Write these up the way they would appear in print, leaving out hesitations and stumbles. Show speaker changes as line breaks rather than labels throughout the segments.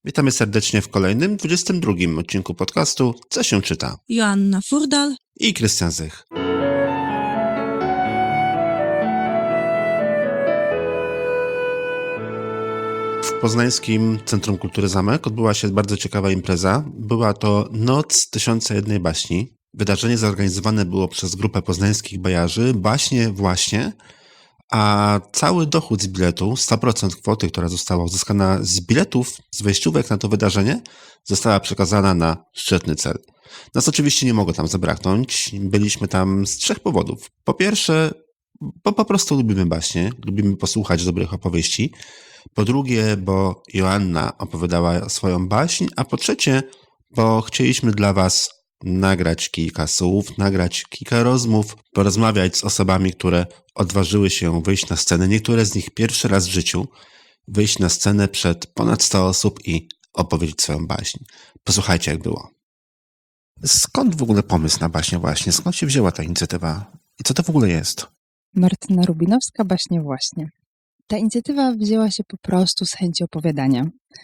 Witamy serdecznie w kolejnym, 22 odcinku podcastu Co się czyta?
Joanna Furdal
I Krystian Zych. W poznańskim Centrum Kultury Zamek odbyła się bardzo ciekawa impreza. Była to Noc 1001 baśni. Wydarzenie zorganizowane było przez grupę poznańskich bajarzy Baśnie Właśnie, a cały dochód z biletu, 100% kwoty, która została uzyskana z biletów, z wejściówek na to wydarzenie, została przekazana na szczytny cel. Nas oczywiście nie mogło tam zabraknąć. Byliśmy tam z 3 powodów. Po pierwsze, bo po prostu lubimy baśnie, lubimy posłuchać dobrych opowieści. Po drugie, bo Joanna opowiadała swoją baśń, a po trzecie, bo chcieliśmy dla was nagrać kilka słów, nagrać kilka rozmów, porozmawiać z osobami, które odważyły się wyjść na scenę, niektóre z nich pierwszy raz w życiu, wyjść na scenę przed ponad 100 osób i opowiedzieć swoją baśń. Posłuchajcie, jak było. Skąd w ogóle pomysł na baśnie właśnie? Skąd się wzięła ta inicjatywa? I co to w ogóle jest?
Martyna Rubinowska, Baśnie Właśnie. Ta inicjatywa wzięła się po prostu z chęci opowiadania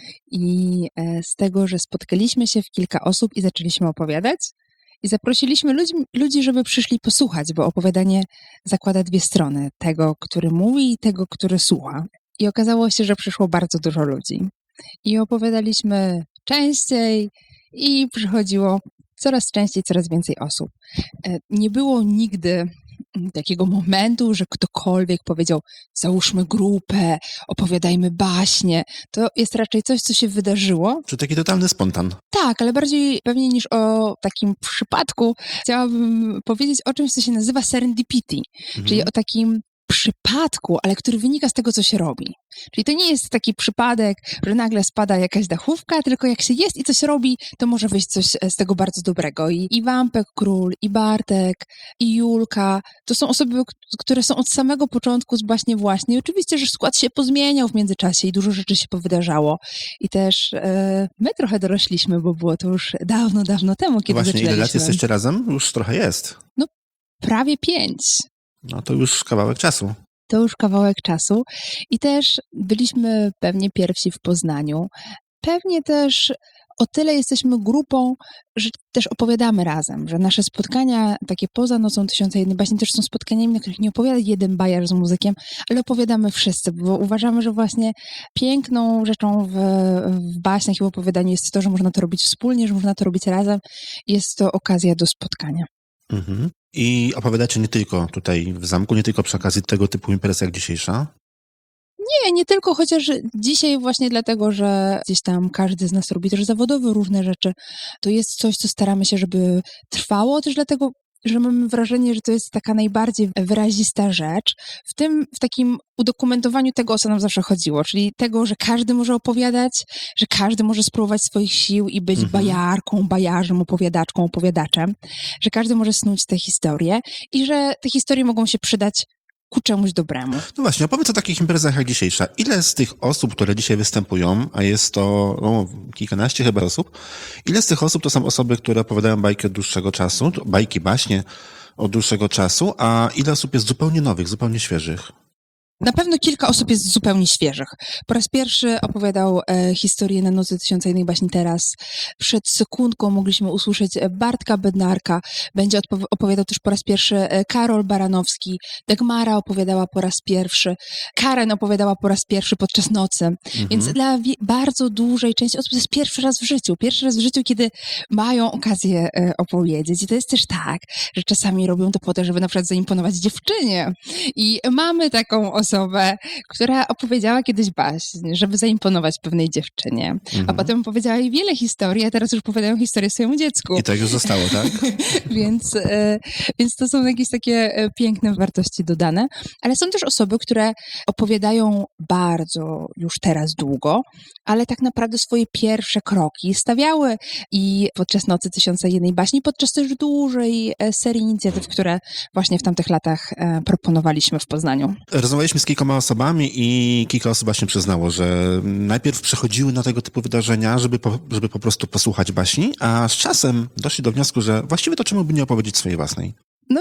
i z tego, że spotkaliśmy się w kilka osób i zaczęliśmy opowiadać i zaprosiliśmy ludzi, żeby przyszli posłuchać, bo opowiadanie zakłada 2 strony, tego, który mówi i tego, który słucha. I okazało się, że przyszło bardzo dużo ludzi. I opowiadaliśmy częściej i przychodziło coraz częściej, coraz więcej osób. Nie było nigdy takiego momentu, że ktokolwiek powiedział, załóżmy grupę, opowiadajmy baśnie. To jest raczej coś, co się wydarzyło.
Czy taki totalny spontan?
Tak, ale bardziej pewnie niż o takim przypadku chciałabym powiedzieć o czymś, co się nazywa serendipity, czyli o takim przypadku, ale który wynika z tego, co się robi. Czyli to nie jest taki przypadek, że nagle spada jakaś dachówka, tylko jak się jest i coś robi, to może wyjść coś z tego bardzo dobrego. I Wampek Król, i Bartek, i Julka, to są osoby, które są od samego początku z Baśnie Właśnie. I oczywiście, że skład się pozmieniał w międzyczasie i dużo rzeczy się powydarzało. I też my trochę dorośliśmy, bo było to już dawno, dawno temu, kiedy
Właśnie,
zaczynaliśmy.
ile lat jesteście razem? Już trochę jest.
Prawie 5.
No to już kawałek czasu.
To już kawałek czasu i też byliśmy pewnie pierwsi w Poznaniu. Pewnie też o tyle jesteśmy grupą, że też opowiadamy razem, że nasze spotkania takie poza Nocą 1001 baśni też są spotkaniami, na których nie opowiada jeden bajar z muzykiem, ale opowiadamy wszyscy, bo uważamy, że właśnie piękną rzeczą w baśniach i w opowiadaniu jest to, że można to robić wspólnie, że można to robić razem. Jest to okazja do spotkania.
Mhm. I opowiadacie nie tylko tutaj w zamku, nie tylko przy okazji tego typu imprez jak dzisiejsza?
Nie tylko, chociaż dzisiaj właśnie dlatego, że gdzieś tam każdy z nas robi też zawodowo różne rzeczy, to jest coś, co staramy się, żeby trwało, też dlatego, że mamy wrażenie, że to jest taka najbardziej wyrazista rzecz, w takim udokumentowaniu tego, o co nam zawsze chodziło, czyli tego, że każdy może opowiadać, że każdy może spróbować swoich sił i być bajarką, bajarzem, opowiadaczką, opowiadaczem, że każdy może snuć te historie i że te historie mogą się przydać ku czemuś dobremu.
No właśnie, opowiedz o takich imprezach jak dzisiejsza. Ile z tych osób, które dzisiaj występują, a jest to kilkanaście chyba osób, ile z tych osób to są osoby, które opowiadają bajki od dłuższego czasu, bajki, baśnie od dłuższego czasu, a ile osób jest zupełnie nowych, zupełnie świeżych?
Na pewno kilka osób jest zupełnie świeżych. Po raz pierwszy opowiadał historię na Nocy 1001 baśni teraz. Przed sekundką mogliśmy usłyszeć Bartka Bednarka. Będzie opowiadał też po raz pierwszy Karol Baranowski. Dagmara opowiadała po raz pierwszy. Karen opowiadała po raz pierwszy podczas nocy. Więc dla bardzo dużej części osób to jest pierwszy raz w życiu. Pierwszy raz w życiu, kiedy mają okazję opowiedzieć. I to jest też tak, że czasami robią to po to, żeby na przykład zaimponować dziewczynie. I mamy taką osobę, która opowiedziała kiedyś baśń, żeby zaimponować pewnej dziewczynie. A potem opowiedziała jej wiele historii, a teraz już opowiadają historię swojemu dziecku.
I tak już zostało, tak?
Więc to są jakieś takie piękne wartości dodane. Ale są też osoby, które opowiadają bardzo już teraz długo, ale tak naprawdę swoje pierwsze kroki stawiały i podczas Nocy 1001 baśni, podczas też dużej serii inicjatyw, które właśnie w tamtych latach proponowaliśmy w Poznaniu.
Rozmawialiśmy z kilkoma osobami i kilka osób właśnie przyznało, że najpierw przechodziły na tego typu wydarzenia, żeby po prostu posłuchać baśni, a z czasem doszli do wniosku, że właściwie to czemu by nie opowiedzieć swojej własnej.
No i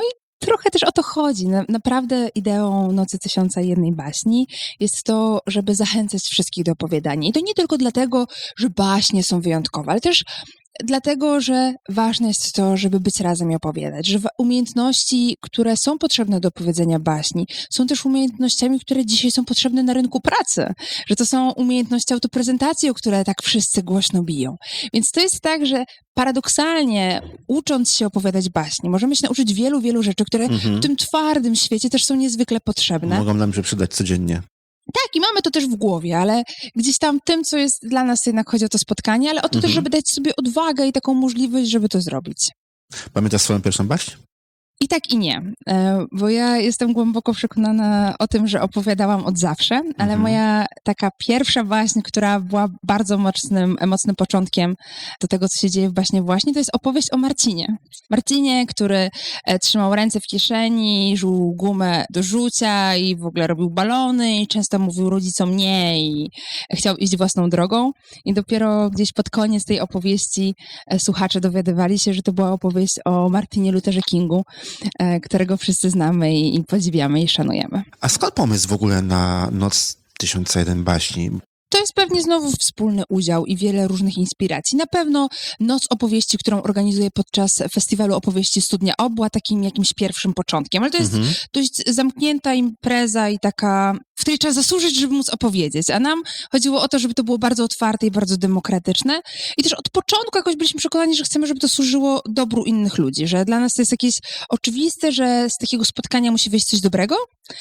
Trochę też o to chodzi. Naprawdę ideą Nocy Tysiąca i Jednej Baśni jest to, żeby zachęcać wszystkich do opowiadania. I to nie tylko dlatego, że baśnie są wyjątkowe, ale też dlatego, że ważne jest to, żeby być razem i opowiadać, że umiejętności, które są potrzebne do opowiedzenia baśni, są też umiejętnościami, które dzisiaj są potrzebne na rynku pracy, że to są umiejętności autoprezentacji, o które tak wszyscy głośno biją. Więc to jest tak, że paradoksalnie, ucząc się opowiadać baśni, możemy się nauczyć wielu rzeczy, które w tym twardym świecie też są niezwykle potrzebne.
Mogą nam się przydać codziennie.
Tak, i mamy to też w głowie, ale gdzieś tam tym, co jest dla nas, jednak chodzi o to spotkanie, ale o to też, żeby dać sobie odwagę i taką możliwość, żeby to zrobić.
Pamiętasz swoją pierwszą baśń?
I tak i nie, bo ja jestem głęboko przekonana o tym, że opowiadałam od zawsze, ale moja taka pierwsza baśń, która była bardzo mocnym początkiem do tego, co się dzieje w baśnie właśnie, to jest opowieść o Marcinie. Marcinie, który trzymał ręce w kieszeni, żuł gumę do rzucia i w ogóle robił balony i często mówił rodzicom nie i chciał iść własną drogą. I dopiero gdzieś pod koniec tej opowieści słuchacze dowiadywali się, że to była opowieść o Martinie Lutherze Kingu, którego wszyscy znamy i podziwiamy i szanujemy.
A skąd pomysł w ogóle na Noc 1001 Baśni?
To jest pewnie znowu wspólny udział i wiele różnych inspiracji. Na pewno Noc Opowieści, którą organizuję podczas Festiwalu Opowieści Studnia O, była takim jakimś pierwszym początkiem, ale to jest dość zamknięta impreza i taka, w której trzeba zasłużyć, żeby móc opowiedzieć, a nam chodziło o to, żeby to było bardzo otwarte i bardzo demokratyczne i też od początku jakoś byliśmy przekonani, że chcemy, żeby to służyło dobru innych ludzi, że dla nas to jest jakieś oczywiste, że z takiego spotkania musi wyjść coś dobrego,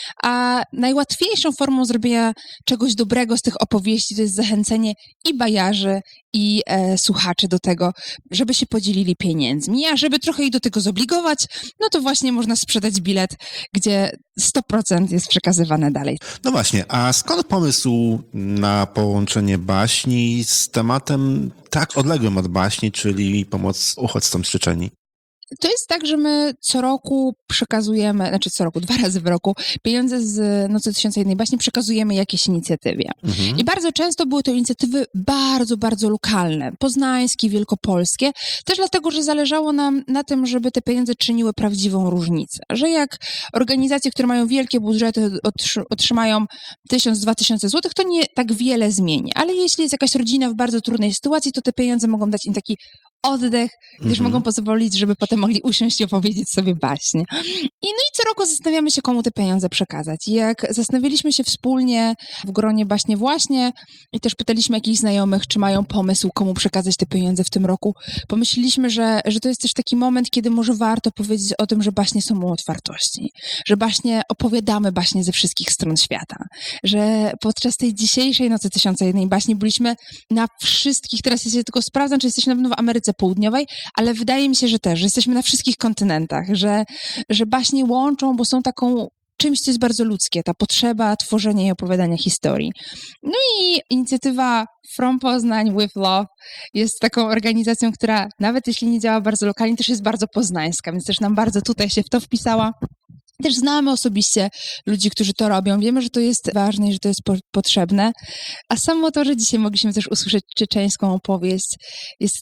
a najłatwiejszą formą zrobienia czegoś dobrego z tych opowieści to jest zachęcenie i bajarzy, i słuchaczy do tego, żeby się podzielili pieniędzmi, a żeby trochę ich do tego zobligować, no to właśnie można sprzedać bilet, gdzie 100% jest przekazywane dalej.
No właśnie, a skąd pomysł na połączenie baśni z tematem tak odległym od baśni, czyli pomoc uchodźcom z Czeczenii?
To jest tak, że my co roku przekazujemy, znaczy co roku, 2 razy w roku, pieniądze z Nocy 1001 Baśni przekazujemy jakiejś inicjatywie. I bardzo często były to inicjatywy bardzo lokalne, poznańskie, wielkopolskie, też dlatego, że zależało nam na tym, żeby te pieniądze czyniły prawdziwą różnicę. Że jak organizacje, które mają wielkie budżety, otrzymają 1000-2000 złotych, to nie tak wiele zmieni. Ale jeśli jest jakaś rodzina w bardzo trudnej sytuacji, to te pieniądze mogą dać im taki oddech, też mogą pozwolić, żeby potem mogli usiąść i opowiedzieć sobie baśnie. No i co roku zastanawiamy się, komu te pieniądze przekazać. I jak zastanawialiśmy się wspólnie w gronie Baśnie Właśnie i też pytaliśmy jakichś znajomych, czy mają pomysł, komu przekazać te pieniądze w tym roku, pomyśleliśmy, że to jest też taki moment, kiedy może warto powiedzieć o tym, że baśnie są o otwartości, że opowiadamy baśnie ze wszystkich stron świata, że podczas tej dzisiejszej Nocy 1001 Baśni byliśmy na wszystkich, teraz ja się tylko sprawdzam, czy jesteśmy na pewno w Ameryce Południowej, ale wydaje mi się, że też, że jesteśmy na wszystkich kontynentach, że baśnie łączą, bo są taką czymś, co jest bardzo ludzkie, ta potrzeba tworzenia i opowiadania historii. No i inicjatywa From Poznań with Love jest taką organizacją, która nawet jeśli nie działa bardzo lokalnie, też jest bardzo poznańska, więc też nam bardzo tutaj się w to wpisała. Też znamy osobiście ludzi, którzy to robią. Wiemy, że to jest ważne i że to jest potrzebne. A samo to, że dzisiaj mogliśmy też usłyszeć czeczeńską opowieść, jest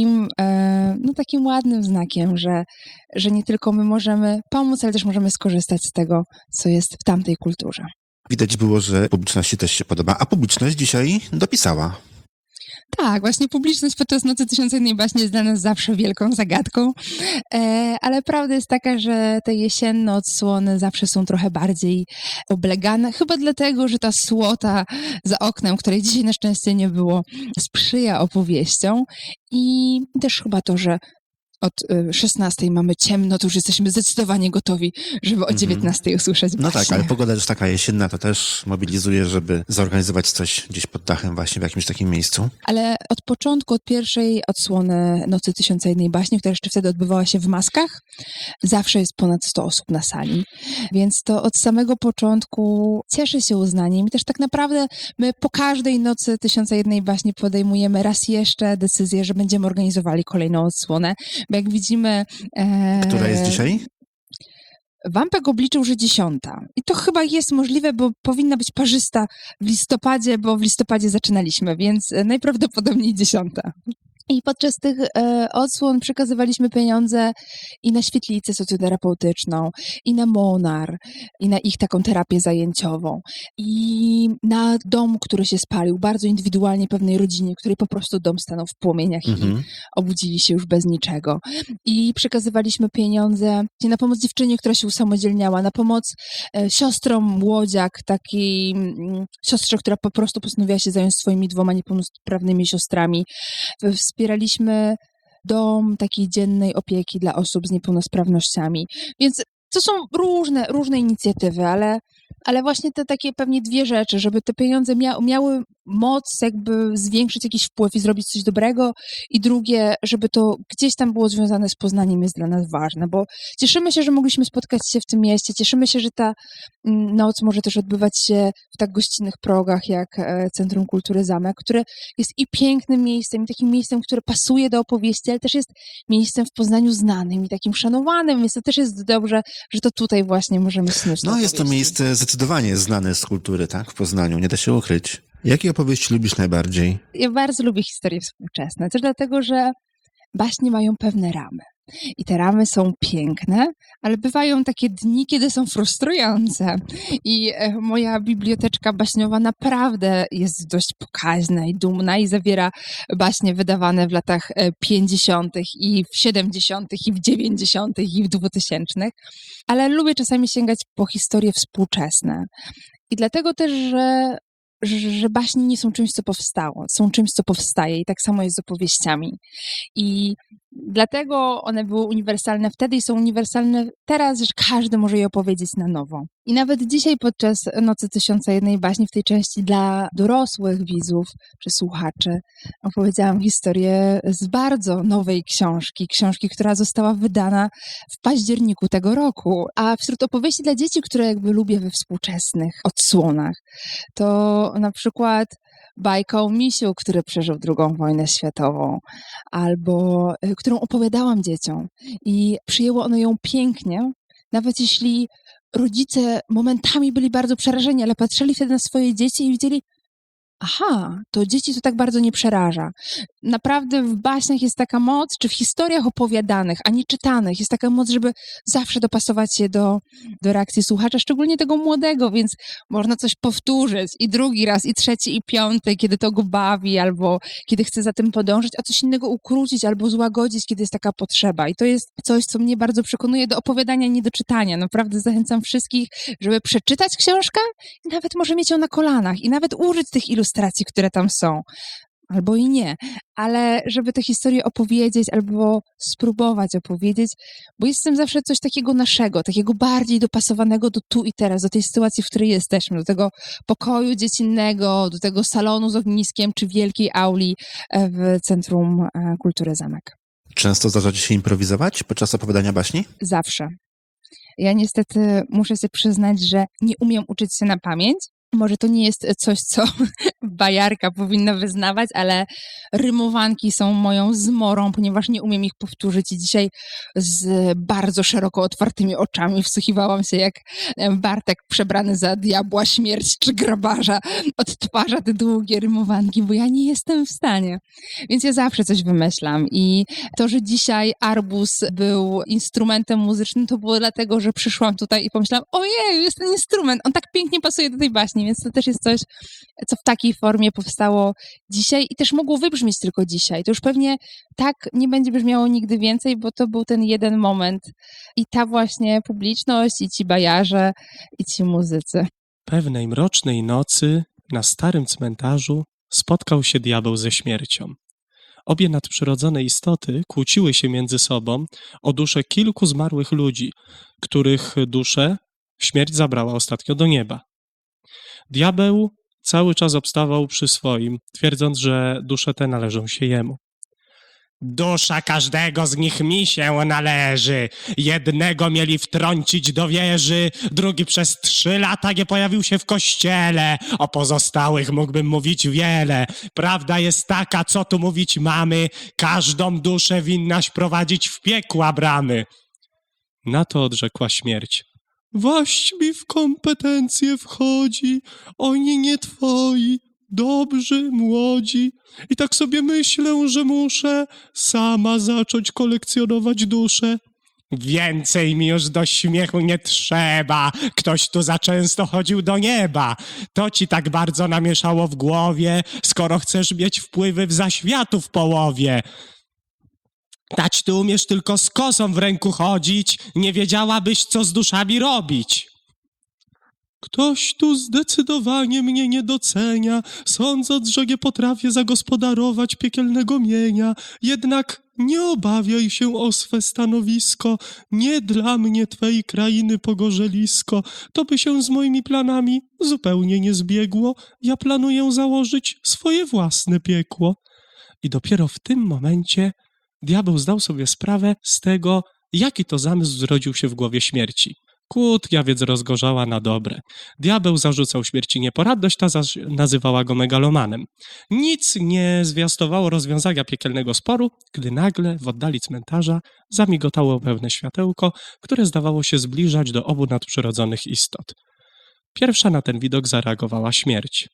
takim ładnym znakiem, że nie tylko my możemy pomóc, ale też możemy skorzystać z tego, co jest w tamtej kulturze.
Widać było, że publiczności też się podoba, a publiczność dzisiaj dopisała.
Tak, właśnie publiczność podczas Nocy 1001 Baśni jest dla nas zawsze wielką zagadką, ale prawda jest taka, że te jesienne odsłony zawsze są trochę bardziej oblegane, chyba dlatego, że ta słota za oknem, której dzisiaj na szczęście nie było, sprzyja opowieściom i też chyba to, że od 16 mamy ciemno, to już jesteśmy zdecydowanie gotowi, żeby o 19 usłyszeć baśnie.
No tak, ale pogoda już taka jesienna, to też mobilizuje, żeby zorganizować coś gdzieś pod dachem właśnie w jakimś takim miejscu.
Ale od początku, od pierwszej odsłony Nocy 1001 Baśni, która jeszcze wtedy odbywała się w maskach, zawsze jest ponad 100 osób na sali. Więc to od samego początku cieszy się uznaniem i też tak naprawdę my po każdej Nocy 1001 Baśni podejmujemy raz jeszcze decyzję, że będziemy organizowali kolejną odsłonę. Bo jak widzimy...
Która jest dzisiaj?
Wampek obliczył, że 10. I to chyba jest możliwe, bo powinna być parzysta w listopadzie, bo w listopadzie zaczynaliśmy, więc najprawdopodobniej 10. I podczas tych odsłon przekazywaliśmy pieniądze i na świetlicę socjoterapeutyczną, i na Monar, i na ich taką terapię zajęciową, i na dom, który się spalił, bardzo indywidualnie pewnej rodzinie, której po prostu dom stanął w płomieniach i obudzili się już bez niczego. I przekazywaliśmy pieniądze na pomoc dziewczynie, która się usamodzielniała, na pomoc siostrom Łodziak, takiej siostrze, która po prostu postanowiła się zająć swoimi 2 niepełnosprawnymi siostrami. Wspieraliśmy dom takiej dziennej opieki dla osób z niepełnosprawnościami. Więc to są różne inicjatywy, ale właśnie te takie pewnie 2 rzeczy, żeby te pieniądze miały moc jakby zwiększyć jakiś wpływ i zrobić coś dobrego, i drugie, żeby to gdzieś tam było związane z Poznaniem, jest dla nas ważne, bo cieszymy się, że mogliśmy spotkać się w tym mieście, cieszymy się, że ta noc może też odbywać się w tak gościnnych progach jak Centrum Kultury Zamek, które jest i pięknym miejscem, i takim miejscem, które pasuje do opowieści, ale też jest miejscem w Poznaniu znanym i takim szanowanym, więc to też jest dobrze, że to tutaj właśnie możemy snuć te
No, jest to
opowieści.
miejsce zdecydowanie znane z kultury, tak? W Poznaniu, nie da się ukryć. Jakie opowieści lubisz najbardziej?
Ja bardzo lubię historie współczesne, też dlatego, że baśnie mają pewne ramy. I te ramy są piękne, ale bywają takie dni, kiedy są frustrujące. I moja biblioteczka baśniowa naprawdę jest dość pokaźna i dumna i zawiera baśnie wydawane w latach 50. i w 70. i w 90. i w 2000. Ale lubię czasami sięgać po historie współczesne. I dlatego też, że baśnie nie są czymś, co powstało, są czymś, co powstaje, i tak samo jest z opowieściami. I dlatego one były uniwersalne wtedy i są uniwersalne teraz, że każdy może je opowiedzieć na nowo. I nawet dzisiaj podczas Nocy 1001 baśni, w tej części dla dorosłych widzów czy słuchaczy, opowiedziałam historię z bardzo nowej książki, która została wydana w październiku tego roku. A wśród opowieści dla dzieci, które jakby lubię we współczesnych odsłonach, to na przykład bajka o misiu, który przeżył II wojnę światową, albo którą opowiadałam dzieciom. I przyjęło ono ją pięknie, nawet jeśli rodzice momentami byli bardzo przerażeni, ale patrzyli wtedy na swoje dzieci i widzieli, aha, to dzieci to tak bardzo nie przeraża. Naprawdę w baśniach jest taka moc, czy w historiach opowiadanych, a nie czytanych, jest taka moc, żeby zawsze dopasować się do reakcji słuchacza, szczególnie tego młodego, więc można coś powtórzyć i drugi raz, i trzeci, i piąty, kiedy to go bawi, albo kiedy chce za tym podążyć, a coś innego ukrócić albo złagodzić, kiedy jest taka potrzeba. I to jest coś, co mnie bardzo przekonuje do opowiadania, nie do czytania. Naprawdę zachęcam wszystkich, żeby przeczytać książkę i nawet może mieć ją na kolanach i nawet użyć tych ilustracji, które tam są. Albo i nie, ale żeby tę historię opowiedzieć albo spróbować opowiedzieć, bo jest w tym zawsze coś takiego naszego, takiego bardziej dopasowanego do tu i teraz, do tej sytuacji, w której jesteśmy, do tego pokoju dziecinnego, do tego salonu z ogniskiem czy wielkiej auli w Centrum Kultury Zamek.
Często zdarza ci się improwizować podczas opowiadania baśni?
Zawsze. Ja niestety muszę się przyznać, że nie umiem uczyć się na pamięć. Może to nie jest coś, co bajarka powinna wyznawać, ale rymowanki są moją zmorą, ponieważ nie umiem ich powtórzyć i dzisiaj z bardzo szeroko otwartymi oczami wsłuchiwałam się, jak Bartek przebrany za diabła, śmierć czy grabarza odtwarza te długie rymowanki, bo ja nie jestem w stanie. Więc ja zawsze coś wymyślam i to, że dzisiaj arbuz był instrumentem muzycznym, to było dlatego, że przyszłam tutaj i pomyślałam, ojej, jest ten instrument, on tak pięknie pasuje do tej baśni, więc to też jest coś, co w takiej formie powstało dzisiaj i też mogło wybrzmieć tylko dzisiaj. To już pewnie tak nie będzie brzmiało nigdy więcej, bo to był ten jeden moment i ta właśnie publiczność, i ci bajarze, i ci muzycy.
Pewnej mrocznej nocy na starym cmentarzu spotkał się diabeł ze śmiercią. Obie nadprzyrodzone istoty kłóciły się między sobą o dusze kilku zmarłych ludzi, których dusze śmierć zabrała ostatnio do nieba. Diabeł cały czas obstawał przy swoim, twierdząc, że dusze te należą się jemu. Dusza każdego z nich mi się należy. Jednego mieli wtrącić do wieży, drugi przez 3 lata nie pojawił się w kościele. O pozostałych mógłbym mówić wiele. Prawda jest taka, co tu mówić mamy, każdą duszę winnaś prowadzić w piekła bramy. Na to odrzekła śmierć. Waść mi w kompetencje wchodzi, oni nie twoi, dobrzy, młodzi. I tak sobie myślę, że muszę sama zacząć kolekcjonować dusze. Więcej mi już do śmiechu nie trzeba. Ktoś tu za często chodził do nieba. To ci tak bardzo namieszało w głowie, skoro chcesz mieć wpływy w zaświatu w połowie. Tać ty umiesz tylko z kosą w ręku chodzić, nie wiedziałabyś, co z duszami robić. Ktoś tu zdecydowanie mnie nie docenia, sądząc, że nie potrafię zagospodarować piekielnego mienia. Jednak nie obawiaj się o swe stanowisko, nie dla mnie twej krainy pogorzelisko. To by się z moimi planami zupełnie nie zbiegło. Ja planuję założyć swoje własne piekło. I dopiero w tym momencie diabeł zdał sobie sprawę z tego, jaki to zamysł zrodził się w głowie śmierci. Kłótnia więc rozgorzała na dobre. Diabeł zarzucał śmierci nieporadność, ta zaś nazywała go megalomanem. Nic nie zwiastowało rozwiązania piekielnego sporu, gdy nagle w oddali cmentarza zamigotało pełne światełko, które zdawało się zbliżać do obu nadprzyrodzonych istot. Pierwsza na ten widok zareagowała śmierć.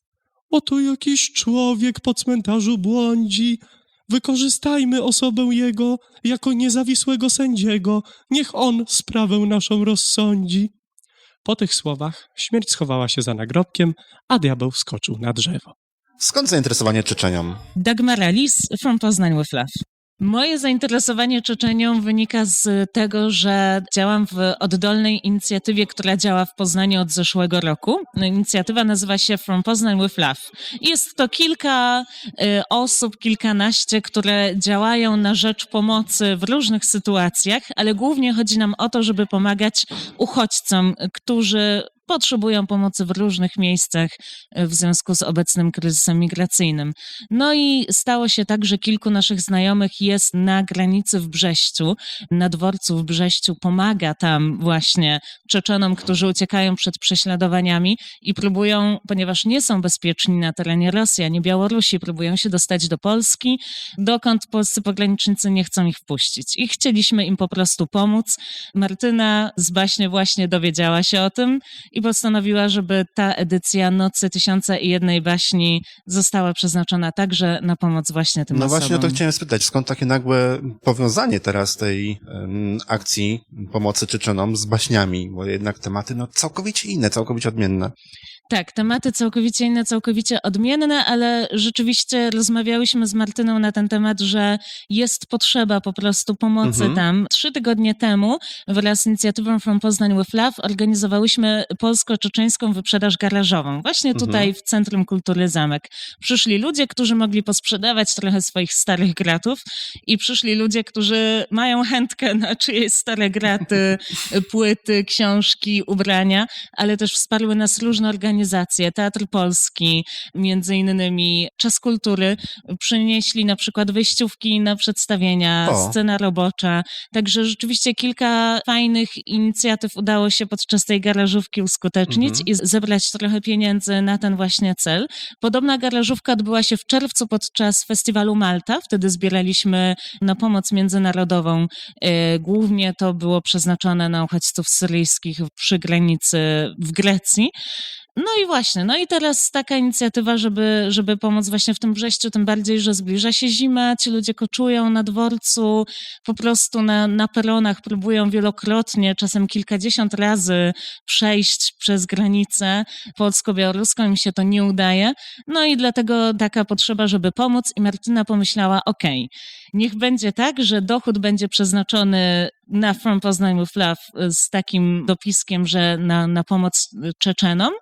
Oto jakiś człowiek po cmentarzu błądzi. Wykorzystajmy osobę jego jako niezawisłego sędziego. Niech on sprawę naszą rozsądzi. Po tych słowach śmierć schowała się za nagrobkiem, a diabeł wskoczył na drzewo.
Skąd zainteresowanie Czeczenią?
Dagmar Alice from Poznań with Love. Moje zainteresowanie Czeczenią wynika z tego, że działam w oddolnej inicjatywie, która działa w Poznaniu od zeszłego roku. Inicjatywa nazywa się From Poznań with Love. Jest to kilka osób, kilkanaście, które działają na rzecz pomocy w różnych sytuacjach, ale głównie chodzi nam o to, żeby pomagać uchodźcom, którzy potrzebują pomocy w różnych miejscach w związku z obecnym kryzysem migracyjnym. No i stało się tak, że kilku naszych znajomych jest na granicy w Brześciu, na dworcu w Brześciu, pomaga tam właśnie Czeczenom, którzy uciekają przed prześladowaniami i próbują, ponieważ nie są bezpieczni na terenie Rosji ani Białorusi, próbują się dostać do Polski, dokąd polscy pogranicznicy nie chcą ich wpuścić. I chcieliśmy im po prostu pomóc. Martyna z baśnie właśnie dowiedziała się o tym i postanowiła, żeby ta edycja Nocy 1001 baśni została przeznaczona także na pomoc właśnie tym
No
osobom.
właśnie o to chciałem spytać, skąd takie nagłe powiązanie teraz tej akcji pomocy Czeczenom z baśniami, bo jednak tematy całkowicie inne, całkowicie odmienne.
Tak, tematy całkowicie inne, całkowicie odmienne, ale rzeczywiście rozmawiałyśmy z Martyną na ten temat, że jest potrzeba po prostu pomocy tam. 3 tygodnie temu wraz z inicjatywą From Poznań with Love organizowałyśmy polsko-czeczeńską wyprzedaż garażową. Właśnie tutaj w Centrum Kultury Zamek. Przyszli ludzie, którzy mogli posprzedawać trochę swoich starych gratów i przyszli ludzie, którzy mają chętkę na czyjeś stare graty, płyty, książki, ubrania, ale też wsparły nas różne organizacje, Teatr Polski, między innymi Czas Kultury, przynieśli na przykład wejściówki na przedstawienia, scena robocza, także rzeczywiście kilka fajnych inicjatyw udało się podczas tej garażówki uskutecznić i zebrać trochę pieniędzy na ten właśnie cel. Podobna garażówka odbyła się w czerwcu podczas festiwalu Malta, wtedy zbieraliśmy na pomoc międzynarodową, głównie to było przeznaczone na uchodźców syryjskich przy granicy w Grecji. No i właśnie, no i teraz taka inicjatywa, żeby pomóc właśnie w tym Brześciu, tym bardziej, że zbliża się zima, ci ludzie koczują na dworcu, po prostu na peronach próbują wielokrotnie, czasem kilkadziesiąt razy przejść przez granicę polsko-białoruską, im się to nie udaje. No i dlatego taka potrzeba, żeby pomóc i Martyna pomyślała, okej, niech będzie tak, że dochód będzie przeznaczony na From Poznań with Love z takim dopiskiem, że na pomoc Czeczenom,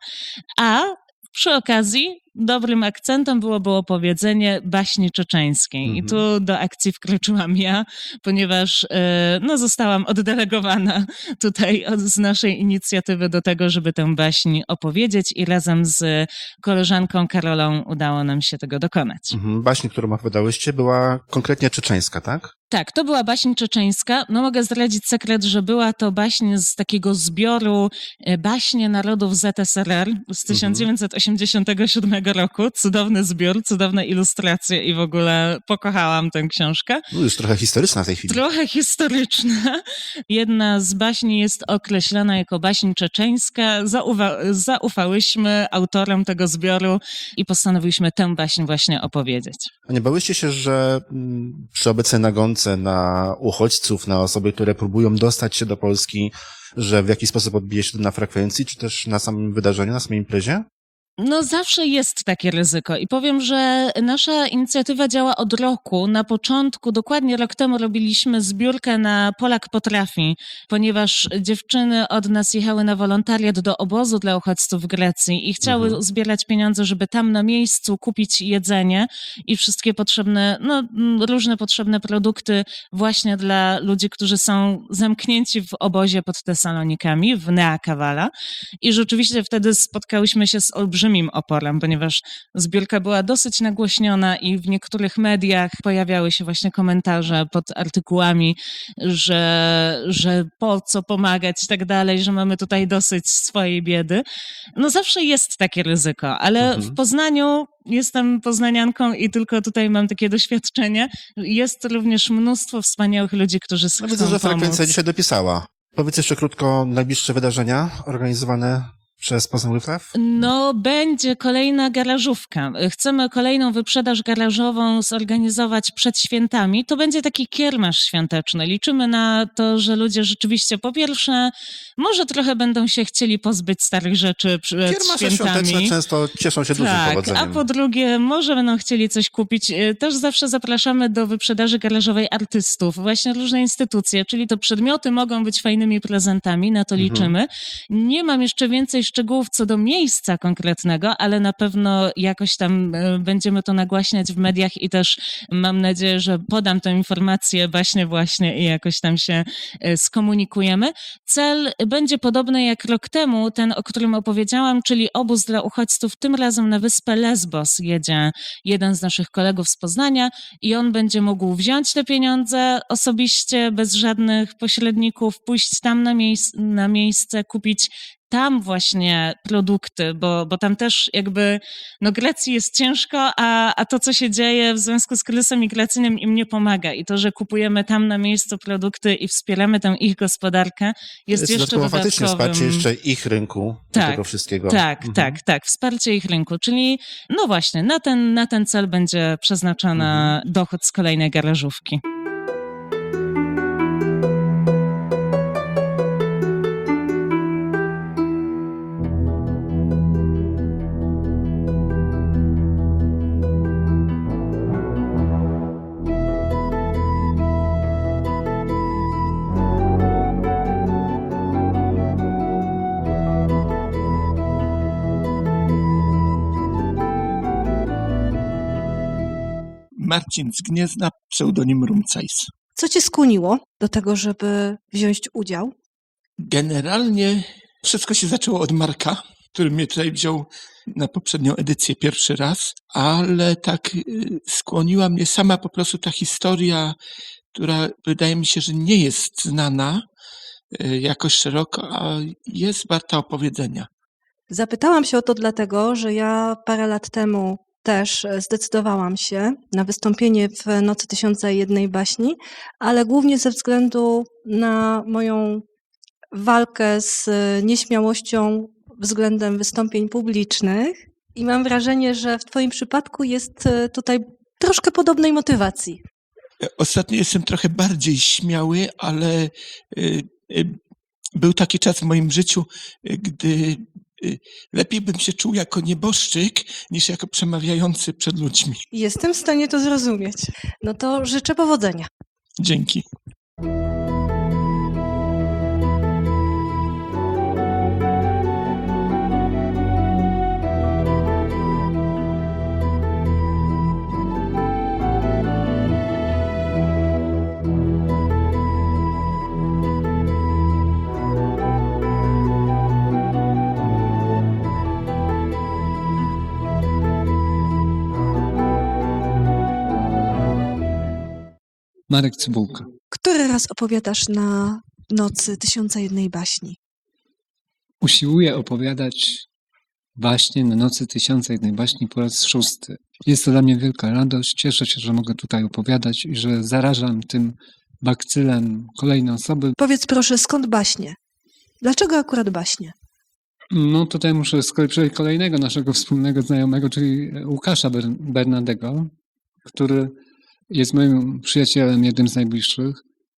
a przy okazji dobrym akcentem było powiedzenie baśni czeczeńskiej. I tu do akcji wkroczyłam ja, ponieważ zostałam oddelegowana tutaj z naszej inicjatywy do tego, żeby tę baśń opowiedzieć i razem z koleżanką Karolą udało nam się tego dokonać.
Baśń, którą opowiadałyście, była konkretnie czeczeńska, tak?
Tak, to była baśń czeczeńska. No mogę zdradzić sekret, że była to baśń z takiego zbioru baśnie narodów ZSRR z 1987 zeszłego roku. Cudowny zbiór, cudowne ilustracje i w ogóle pokochałam tę książkę.
No już trochę historyczna w tej chwili.
Trochę historyczna. Jedna z baśni jest określana jako baśń czeczeńska. Zaufałyśmy autorom tego zbioru i postanowiliśmy tę baśń właśnie opowiedzieć.
A nie bałyście się, że przy obecnej nagonce na uchodźców, na osoby, które próbują dostać się do Polski, że w jakiś sposób odbije się to na frekwencji, czy też na samym wydarzeniu, na samej imprezie?
No zawsze jest takie ryzyko i powiem, że nasza inicjatywa działa od roku. Na początku, dokładnie rok temu robiliśmy zbiórkę na Polak Potrafi, ponieważ dziewczyny od nas jechały na wolontariat do obozu dla uchodźców w Grecji i chciały zbierać pieniądze, żeby tam na miejscu kupić jedzenie i wszystkie potrzebne, różne potrzebne produkty właśnie dla ludzi, którzy są zamknięci w obozie pod Tesalonikami, w Nea Kavala. I rzeczywiście wtedy spotkałyśmy się z olbrzymim oporem, ponieważ zbiórka była dosyć nagłośniona i w niektórych mediach pojawiały się właśnie komentarze pod artykułami, że po co pomagać i tak dalej, że mamy tutaj dosyć swojej biedy. No zawsze jest takie ryzyko, ale w Poznaniu, jestem poznanianką i tylko tutaj mam takie doświadczenie, jest również mnóstwo wspaniałych ludzi, którzy chcą
No widzę, że
pomóc.
frekwencja dzisiaj dopisała. Powiedz jeszcze krótko, najbliższe wydarzenia organizowane przez Poznań Wrocław?
No, będzie kolejna garażówka. Chcemy kolejną wyprzedaż garażową zorganizować przed świętami. To będzie taki kiermasz świąteczny. Liczymy na to, że ludzie rzeczywiście po pierwsze, może trochę będą się chcieli pozbyć starych rzeczy przed
Kiermasze
świętami.
świąteczne często cieszą się dużym
Tak,
powodzeniem.
a po drugie, może będą chcieli coś kupić. Też zawsze zapraszamy do wyprzedaży garażowej artystów, właśnie różne instytucje, czyli to przedmioty mogą być fajnymi prezentami, na to liczymy. Nie mam jeszcze więcej szczegółów co do miejsca konkretnego, ale na pewno jakoś tam będziemy to nagłaśniać w mediach i też mam nadzieję, że podam tę informację właśnie i jakoś tam się skomunikujemy. Cel będzie podobny jak rok temu, ten, o którym opowiedziałam, czyli obóz dla uchodźców. Tym razem na wyspę Lesbos jedzie jeden z naszych kolegów z Poznania i on będzie mógł wziąć te pieniądze osobiście, bez żadnych pośredników, pójść tam na miejsce, kupić tam właśnie produkty, bo tam też jakby, Grecji jest ciężko, a to, co się dzieje w związku z kryzysem migracyjnym im nie pomaga i to, że kupujemy tam na miejscu produkty i wspieramy tę ich gospodarkę jest jeszcze
dodatkowo faktycznie
dodatkowym...
wsparcie jeszcze ich rynku, tego wszystkiego.
Tak, wsparcie ich rynku, czyli no właśnie, na ten cel będzie przeznaczony dochód z kolejnej garażówki.
Marcin z Gniezna, pseudonim Rumcajs.
Co cię skłoniło do tego, żeby wziąć udział?
Generalnie wszystko się zaczęło od Marka, który mnie tutaj wziął na poprzednią edycję pierwszy raz, ale tak skłoniła mnie sama po prostu ta historia, która wydaje mi się, że nie jest znana jakoś szeroko, a jest warta opowiedzenia.
Zapytałam się o to dlatego, że ja parę lat temu też zdecydowałam się na wystąpienie w Nocy 1001 baśni, ale głównie ze względu na moją walkę z nieśmiałością względem wystąpień publicznych i mam wrażenie, że w twoim przypadku jest tutaj troszkę podobnej motywacji.
Ostatnio jestem trochę bardziej śmiały, ale był taki czas w moim życiu, gdy lepiej bym się czuł jako nieboszczyk niż jako przemawiający przed ludźmi.
Jestem w stanie to zrozumieć. No to życzę powodzenia.
Dzięki.
Marek Cybułka.
Który raz opowiadasz na Nocy 1001 baśni?
Usiłuję opowiadać baśnie na Nocy 1001 Baśni po raz 6. Jest to dla mnie wielka radość. Cieszę się, że mogę tutaj opowiadać i że zarażam tym bakcylem kolejne osoby.
Powiedz proszę, skąd baśnie? Dlaczego akurat baśnie?
No tutaj muszę przejść kolejnego naszego wspólnego znajomego, czyli Łukasza Bernadego, który jest moim przyjacielem, jednym z najbliższych,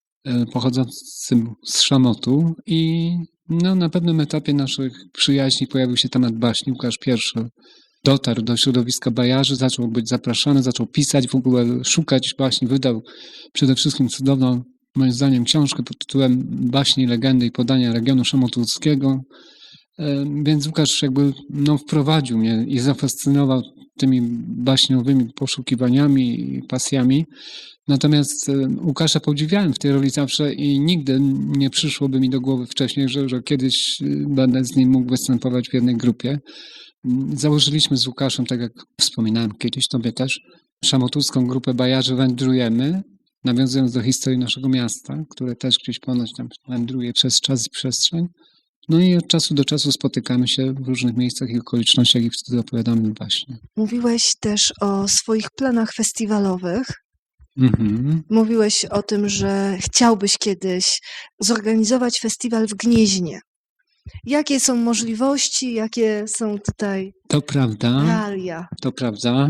pochodzącym z Szamotu i no, na pewnym etapie naszych przyjaźni pojawił się temat baśni. Łukasz pierwszy dotarł do środowiska bajarzy, zaczął być zapraszany, zaczął pisać, w ogóle szukać baśni. Wydał przede wszystkim cudowną, moim zdaniem, książkę pod tytułem Baśni, legendy i podania regionu szamotulskiego. Więc Łukasz jakby wprowadził mnie i zafascynował tymi baśniowymi poszukiwaniami i pasjami. Natomiast Łukasza podziwiałem w tej roli zawsze i nigdy nie przyszłoby mi do głowy wcześniej, że kiedyś będę z nim mógł występować w jednej grupie. Założyliśmy z Łukaszem, tak jak wspominałem kiedyś tobie też, szamotulską grupę Bajarzy Wędrujemy, nawiązując do historii naszego miasta, które też gdzieś ponoć tam wędruje przez czas i przestrzeń. No i od czasu do czasu spotykamy się w różnych miejscach i okolicznościach i wtedy opowiadamy baśnie.
Mówiłeś też o swoich planach festiwalowych.
Mhm.
Mówiłeś o tym, że chciałbyś kiedyś zorganizować festiwal w Gnieźnie. Jakie są możliwości, jakie są tutaj
To prawda.
realia?
To prawda.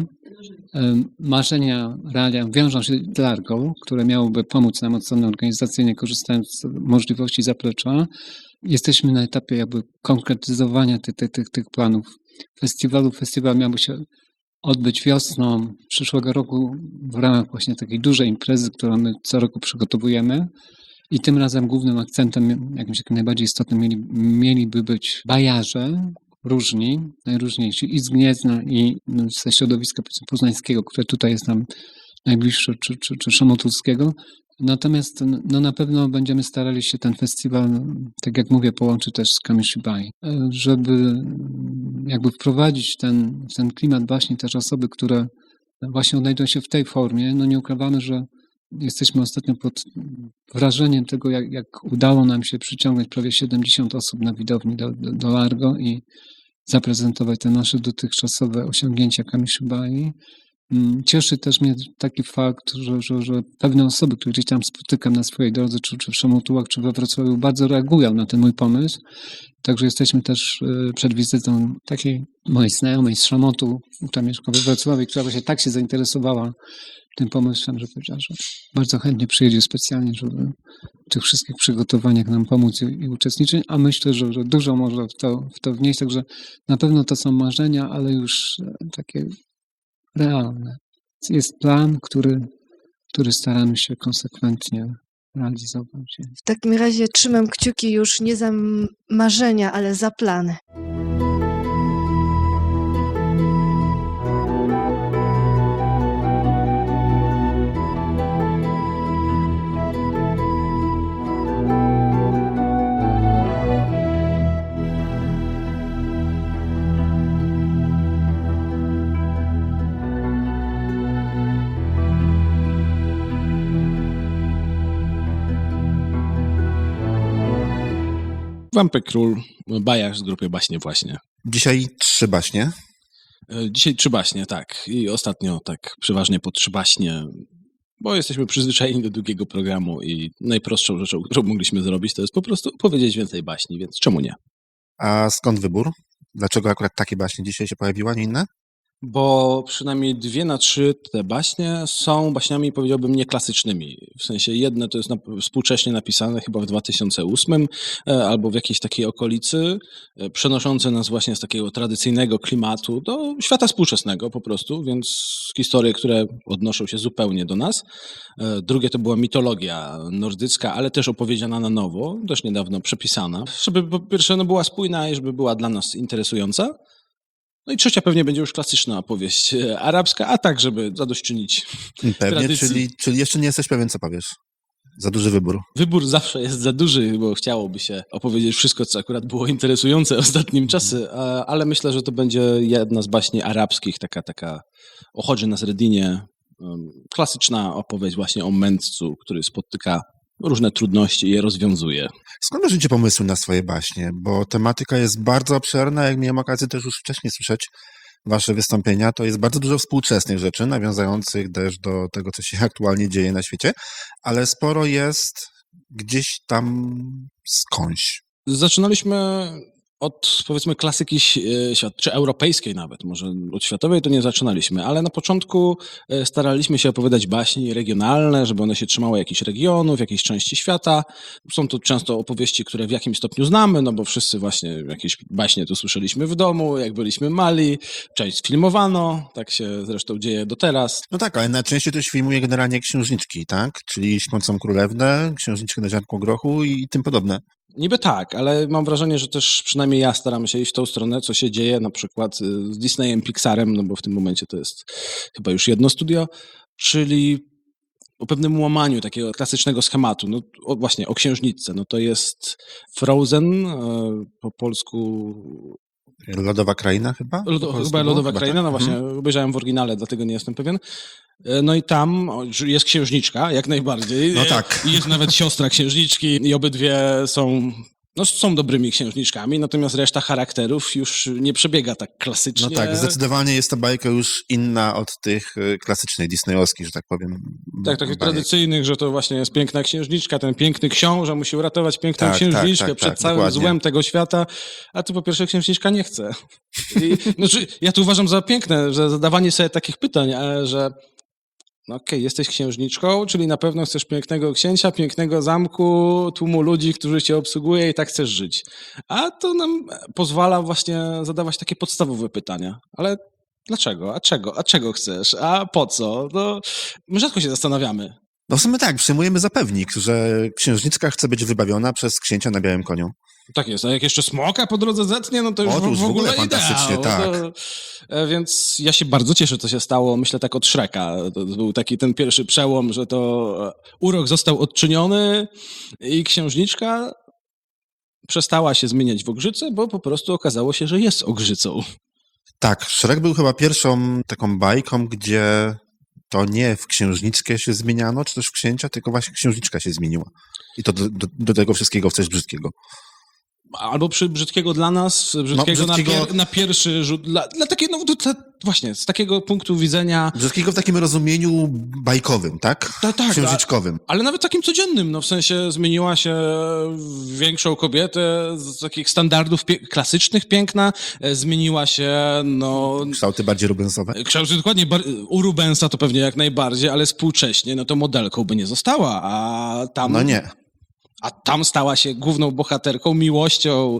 Marzenia, realia wiążą się z Largą, które miałoby pomóc nam od strony organizacyjnej, korzystając z możliwości zaplecza. Jesteśmy na etapie jakby konkretyzowania tych planów festiwalu. Festiwal miałby się odbyć wiosną przyszłego roku w ramach właśnie takiej dużej imprezy, którą my co roku przygotowujemy. I tym razem głównym akcentem, jakimś takim najbardziej istotnym, mieliby być bajarze, różni, najróżniejsi, i z Gniezna, i ze środowiska poznańskiego, które tutaj jest nam najbliższe, czy szamotulskiego. Natomiast na pewno będziemy starali się ten festiwal, tak jak mówię, połączyć też z Kamishibai, żeby jakby wprowadzić ten klimat właśnie też osoby, które właśnie odnajdują się w tej formie. No nie ukrywamy, że jesteśmy ostatnio pod wrażeniem tego, jak udało nam się przyciągnąć prawie 70 osób na widowni do Largo i zaprezentować te nasze dotychczasowe osiągnięcia Kamishibai. Cieszy też mnie taki fakt, że pewne osoby, które gdzieś tam spotykam na swojej drodze, czy w Szamotułach, czy we Wrocławiu, bardzo reagują na ten mój pomysł. Także jesteśmy też przed wizytą takiej mojej znajomej z Szamotu, która mieszka we Wrocławiu, która właśnie tak się zainteresowała tym pomysłem, że powiedziała, że bardzo chętnie przyjedzie specjalnie, żeby w tych wszystkich przygotowaniach nam pomóc i uczestniczyć, a myślę, że dużo może w to wnieść, także na pewno to są marzenia, ale już takie realne. Jest plan, który staramy się konsekwentnie realizować.
W takim razie trzymam kciuki już nie za marzenia, ale za plany.
Wampek Król, bajarz z grupy Baśnie właśnie.
Dzisiaj 3 baśnie.
Dzisiaj 3 baśnie, tak. I ostatnio tak przeważnie po 3 baśnie, bo jesteśmy przyzwyczajeni do długiego programu i najprostszą rzeczą, którą mogliśmy zrobić, to jest po prostu opowiedzieć więcej baśni, więc czemu nie?
A skąd wybór? Dlaczego akurat takie baśnie dzisiaj się pojawiły, a nie inne?
Bo przynajmniej 2 na 3 te baśnie są baśniami, powiedziałbym, nieklasycznymi. W sensie jedne to jest współcześnie napisane chyba w 2008 albo w jakiejś takiej okolicy, przenoszące nas właśnie z takiego tradycyjnego klimatu do świata współczesnego po prostu, więc historie, które odnoszą się zupełnie do nas. Drugie to była mitologia nordycka, ale też opowiedziana na nowo, też niedawno przepisana, żeby po pierwsze była spójna i żeby była dla nas interesująca. No i trzecia pewnie będzie już klasyczna opowieść arabska, a tak, żeby zadośćuczynić
Pewnie,
tradycji.
czyli jeszcze nie jesteś pewien, co powiesz. Za duży wybór.
Wybór zawsze jest za duży, bo chciałoby się opowiedzieć wszystko, co akurat było interesujące ostatnim czasem, ale myślę, że to będzie jedna z baśni arabskich, taka o Hodży Nasreddínie, klasyczna opowieść właśnie o mędrcu, który spotyka różne trudności je rozwiązuje.
Skąd bierzecie pomysły na swoje baśnie? Bo tematyka jest bardzo obszerna, jak miałem okazję też już wcześniej słyszeć wasze wystąpienia, to jest bardzo dużo współczesnych rzeczy, nawiązujących też do tego, co się aktualnie dzieje na świecie, ale sporo jest gdzieś tam skądś.
Zaczynaliśmy od, powiedzmy, klasyki czy europejskiej nawet, może od światowej to nie zaczynaliśmy, ale na początku staraliśmy się opowiadać baśni regionalne, żeby one się trzymały jakichś regionów, jakiejś części świata. Są to często opowieści, które w jakimś stopniu znamy, no bo wszyscy właśnie jakieś baśnie tu słyszeliśmy w domu, jak byliśmy mali, część sfilmowano, tak się zresztą dzieje do teraz.
No tak, ale najczęściej to się filmuje generalnie księżniczki, tak? Czyli Śpiącą Królewnę, Księżniczkę na ziarnku grochu i tym podobne.
Niby tak, ale mam wrażenie, że też przynajmniej ja staram się iść w tą stronę, co się dzieje na przykład z Disneyem, Pixarem, no bo w tym momencie to jest chyba już jedno studio, czyli o pewnym łamaniu takiego klasycznego schematu. No właśnie, o księżniczce. No to jest Frozen, po polsku...
Lodowa Kraina chyba?
Chyba Lodowa Kraina,
tak?
no właśnie, obejrzałem w oryginale, dlatego nie jestem pewien. No i tam jest księżniczka, jak najbardziej.
No tak.
I jest nawet siostra księżniczki i obydwie są dobrymi księżniczkami, natomiast reszta charakterów już nie przebiega tak klasycznie.
No tak, zdecydowanie jest to bajka już inna od tych klasycznej, disneyowskich, że tak powiem.
Tak, takich
bajek.
tradycyjnych, że to właśnie jest piękna księżniczka, ten piękny książę musi uratować piękną
Tak,
księżniczkę
tak,
przed całym
dokładnie.
złem tego świata, a tu po pierwsze księżniczka nie chce. Znaczy, ja to uważam za piękne, że zadawanie sobie takich pytań, że no okej, jesteś księżniczką, czyli na pewno chcesz pięknego księcia, pięknego zamku, tłumu ludzi, którzy cię obsługuje i tak chcesz żyć. A to nam pozwala właśnie zadawać takie podstawowe pytania. Ale dlaczego? A czego chcesz? A po co? No, my rzadko się zastanawiamy.
No w sumie tak, przyjmujemy za pewnik, że księżniczka chce być wybawiona przez księcia na białym koniu.
Tak jest, a jak jeszcze smoka po drodze zetnie, no to już
Otóż
w ogóle
fantastycznie,
ideał.
tak.
Więc ja się bardzo cieszę, co się stało, myślę tak od Shreka. To był taki ten pierwszy przełom, że to urok został odczyniony i księżniczka przestała się zmieniać w ogrzycę, bo po prostu okazało się, że jest ogrzycą.
Tak, Shrek był chyba pierwszą taką bajką, gdzie to nie w księżniczkę się zmieniano, czy też w księcia, tylko właśnie księżniczka się zmieniła. I to do tego wszystkiego w coś brzydkiego.
Albo brzydkiego dla nas, brzydkiego, na pierwszy rzut, dla takiego, właśnie, z takiego punktu widzenia...
Brzydkiego w takim rozumieniu bajkowym, tak?
Tak,
księżniczkowym.
Ale nawet takim codziennym, no w sensie zmieniła się w większą kobietę z takich standardów klasycznych piękna, zmieniła się, no...
Kształty bardziej rubensowe.
Kształty dokładnie, u Rubensa to pewnie jak najbardziej, ale współcześnie, no to modelką by nie została, a tam...
No nie.
A tam stała się główną bohaterką, miłością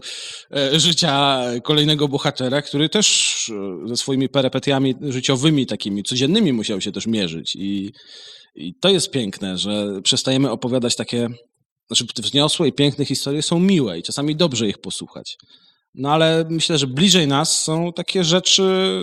życia kolejnego bohatera, który też ze swoimi peripetiami życiowymi, takimi codziennymi musiał się też mierzyć. I to jest piękne, że przestajemy opowiadać takie, znaczy te wzniosłe i piękne historie są miłe i czasami dobrze ich posłuchać. No ale myślę, że bliżej nas są takie rzeczy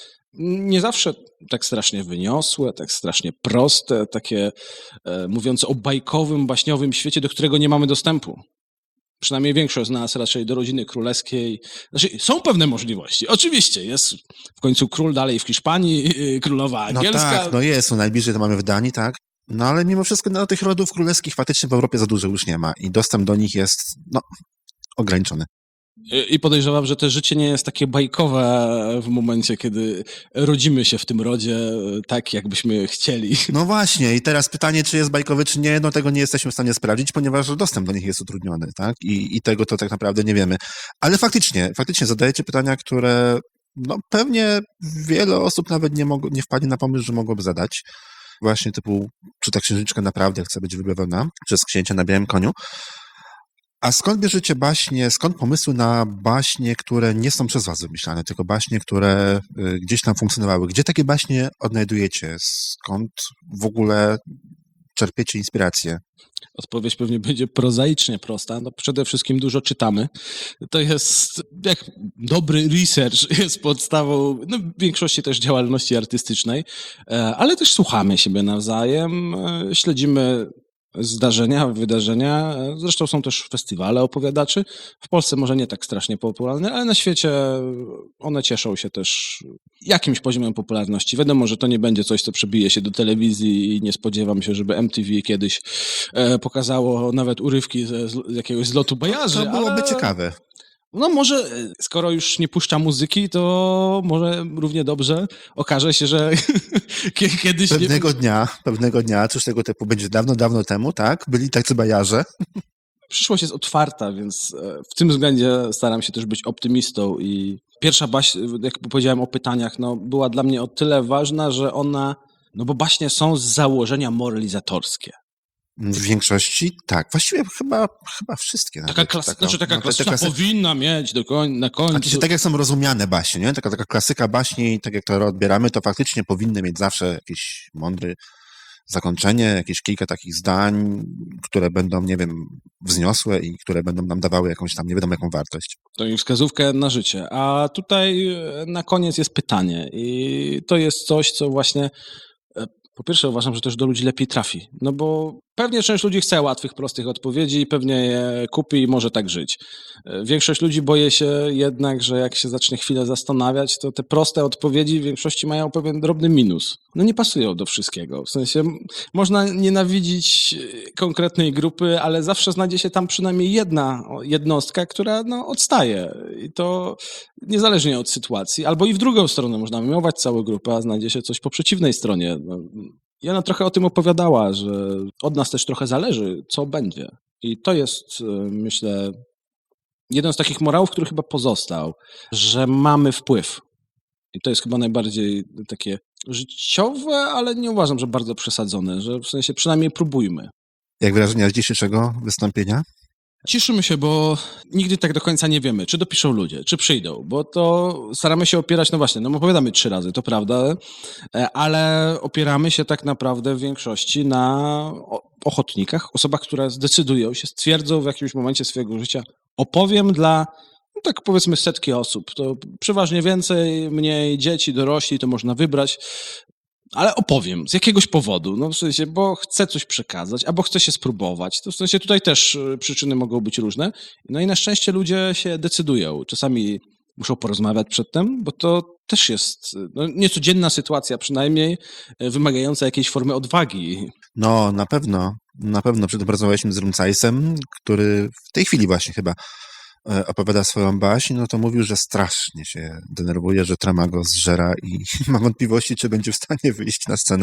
nie zawsze tak strasznie wyniosłe, tak strasznie proste, takie mówiące o bajkowym, baśniowym świecie, do którego nie mamy dostępu. Przynajmniej większość z nas raczej do rodziny królewskiej. Znaczy, są pewne możliwości. Oczywiście, jest w końcu król dalej w Hiszpanii, królowa angielska.
No tak, no jest, no najbliżej to mamy w Danii, tak? No ale mimo wszystko no, tych rodów królewskich faktycznie w Europie za dużo już nie ma i dostęp do nich jest, no, ograniczony.
I podejrzewam, że to życie nie jest takie bajkowe w momencie, kiedy rodzimy się w tym rodzie tak, jakbyśmy chcieli.
No właśnie, i teraz pytanie, czy jest bajkowy, czy nie, no tego nie jesteśmy w stanie sprawdzić, ponieważ dostęp do nich jest utrudniony, tak? I tego to tak naprawdę nie wiemy. Ale faktycznie zadajecie pytania, które no pewnie wiele osób nawet nie wpadnie na pomysł, że mogłoby zadać. Właśnie typu, czy ta księżniczka naprawdę chce być wybawiona przez księcia na białym koniu. A skąd bierzecie baśnie, skąd pomysły na baśnie, które nie są przez was wymyślane, tylko baśnie, które gdzieś tam funkcjonowały? Gdzie takie baśnie odnajdujecie? Skąd w ogóle czerpiecie inspirację?
Odpowiedź pewnie będzie prozaicznie prosta. No przede wszystkim dużo czytamy. To jest, jak dobry research jest podstawą no, większości też działalności artystycznej, ale też słuchamy siebie nawzajem, śledzimy zdarzenia, wydarzenia. Zresztą są też festiwale opowiadaczy. W Polsce może nie tak strasznie popularne, ale na świecie one cieszą się też jakimś poziomem popularności. Wiadomo, że to nie będzie coś, co przebije się do telewizji i nie spodziewam się, żeby MTV kiedyś pokazało nawet urywki z jakiegoś zlotu bajarzy.
To byłoby
ale...
ciekawe.
No może, skoro już nie puszcza muzyki, to może równie dobrze okaże się, że kiedyś...
Pewnego dnia, coś tego typu będzie dawno, dawno temu, tak? Byli tacy bajarze.
Przyszłość jest otwarta, więc w tym względzie staram się też być optymistą i pierwsza baśń, jak powiedziałem o pytaniach, no była dla mnie o tyle ważna, że ona, no bo baśnie są z założenia moralizatorskie.
W większości tak. Właściwie chyba wszystkie.
Taka klasyka powinna mieć na końcu.
Znaczy, tak jak są rozumiane baśnie, nie? Taka klasyka baśni, tak jak to odbieramy, to faktycznie powinny mieć zawsze jakieś mądre zakończenie, jakieś kilka takich zdań, które będą, nie wiem, wzniosłe i które będą nam dawały jakąś tam nie wiadomo jaką wartość.
To i wskazówkę na życie. A tutaj na koniec jest pytanie i to jest coś, co właśnie po pierwsze uważam, że też do ludzi lepiej trafi, no bo pewnie część ludzi chce łatwych, prostych odpowiedzi i pewnie je kupi i może tak żyć. Większość ludzi boję się jednak, że jak się zacznie chwilę zastanawiać, to te proste odpowiedzi w większości mają pewien drobny minus. No nie pasują do wszystkiego. W sensie można nienawidzić konkretnej grupy, ale zawsze znajdzie się tam przynajmniej jedna jednostka, która no, odstaje. I to niezależnie od sytuacji. Albo i w drugą stronę można miłować całą grupę, a znajdzie się coś po przeciwnej stronie. No, i ona trochę o tym opowiadała, że od nas też trochę zależy, co będzie. I to jest, myślę, jeden z takich morałów, który chyba pozostał, że mamy wpływ. I to jest chyba najbardziej takie życiowe, ale nie uważam, że bardzo przesadzone, że w sensie przynajmniej próbujmy.
Jak wrażenia z dzisiejszego wystąpienia?
Cieszymy się, bo nigdy tak do końca nie wiemy, czy dopiszą ludzie, czy przyjdą, bo to staramy się opierać, no właśnie, no opowiadamy 3 razy, to prawda, ale opieramy się tak naprawdę w większości na ochotnikach, osobach, które zdecydują się, stwierdzą w jakimś momencie swojego życia, opowiem dla, no tak powiedzmy 100 osób, to przeważnie więcej, mniej dzieci, dorośli, to można wybrać, ale opowiem z jakiegoś powodu, no w sensie, bo chcę coś przekazać, albo chcę się spróbować, to w sensie tutaj też przyczyny mogą być różne, no i na szczęście ludzie się decydują, czasami muszą porozmawiać przedtem, bo to też jest no, niecodzienna sytuacja przynajmniej, wymagająca jakiejś formy odwagi.
No, na pewno. Przedtem rozmawialiśmy z Rumcajsem, który w tej chwili właśnie chyba opowiada swoją baśń, no to mówił, że strasznie się denerwuje, że trema go zżera i ma wątpliwości, czy będzie w stanie wyjść na scenę.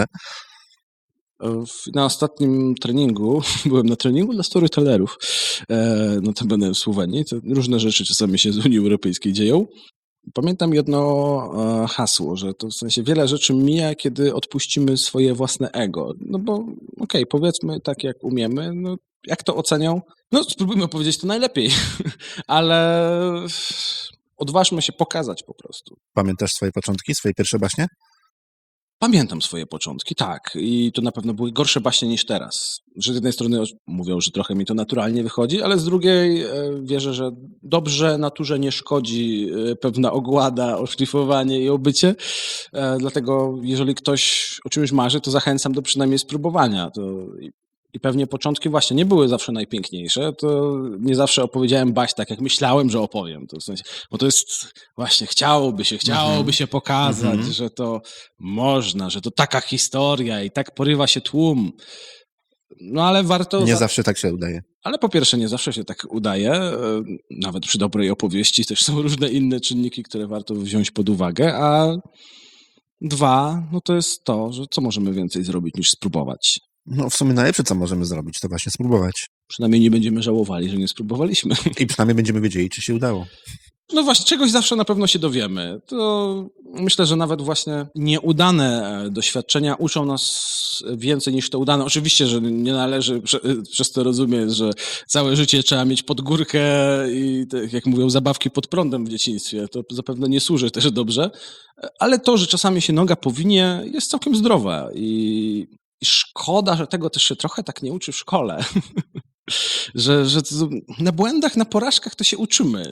Na ostatnim treningu, byłem na treningu dla storytellerów, notabene w Słowenii, to różne rzeczy czasami się z Unii Europejskiej dzieją. Pamiętam jedno hasło, że to w sensie wiele rzeczy mija, kiedy odpuścimy swoje własne ego. No bo okej, powiedzmy tak jak umiemy, no jak to ocenią? No spróbujmy opowiedzieć to najlepiej, ale odważmy się pokazać po prostu.
Pamiętasz swoje początki, swoje pierwsze baśnie?
Pamiętam swoje początki, tak. I to na pewno były gorsze baśnie niż teraz. Że z jednej strony mówią, że trochę mi to naturalnie wychodzi, ale z drugiej wierzę, że dobrze naturze nie szkodzi pewna ogłada, oszlifowanie i obycie. Dlatego jeżeli ktoś o czymś marzy, to zachęcam do przynajmniej spróbowania. I pewnie początki właśnie nie były zawsze najpiękniejsze, to nie zawsze opowiedziałem baśń tak, jak myślałem, że opowiem. To w sensie, bo to jest właśnie, chciałoby się pokazać, że to można, że to taka historia i tak porywa się tłum. No ale warto...
Nie zawsze tak się udaje.
Ale po pierwsze, nie zawsze się tak udaje. Nawet przy dobrej opowieści też są różne inne czynniki, które warto wziąć pod uwagę, a 2, no to jest to, że co możemy więcej zrobić niż spróbować.
No w sumie najlepsze, co możemy zrobić, to właśnie spróbować.
Przynajmniej nie będziemy żałowali, że nie spróbowaliśmy.
I przynajmniej będziemy wiedzieli, czy się udało.
No właśnie, czegoś zawsze na pewno się dowiemy. To myślę, że nawet właśnie nieudane doświadczenia uczą nas więcej niż te udane. Oczywiście, że nie należy przez to rozumieć, że całe życie trzeba mieć pod górkę i jak mówią, zabawki pod prądem w dzieciństwie. To zapewne nie służy też dobrze. Ale to, że czasami się noga powinie, jest całkiem zdrowe i szkoda, że tego też się trochę tak nie uczy w szkole. że na błędach, na porażkach to się uczymy.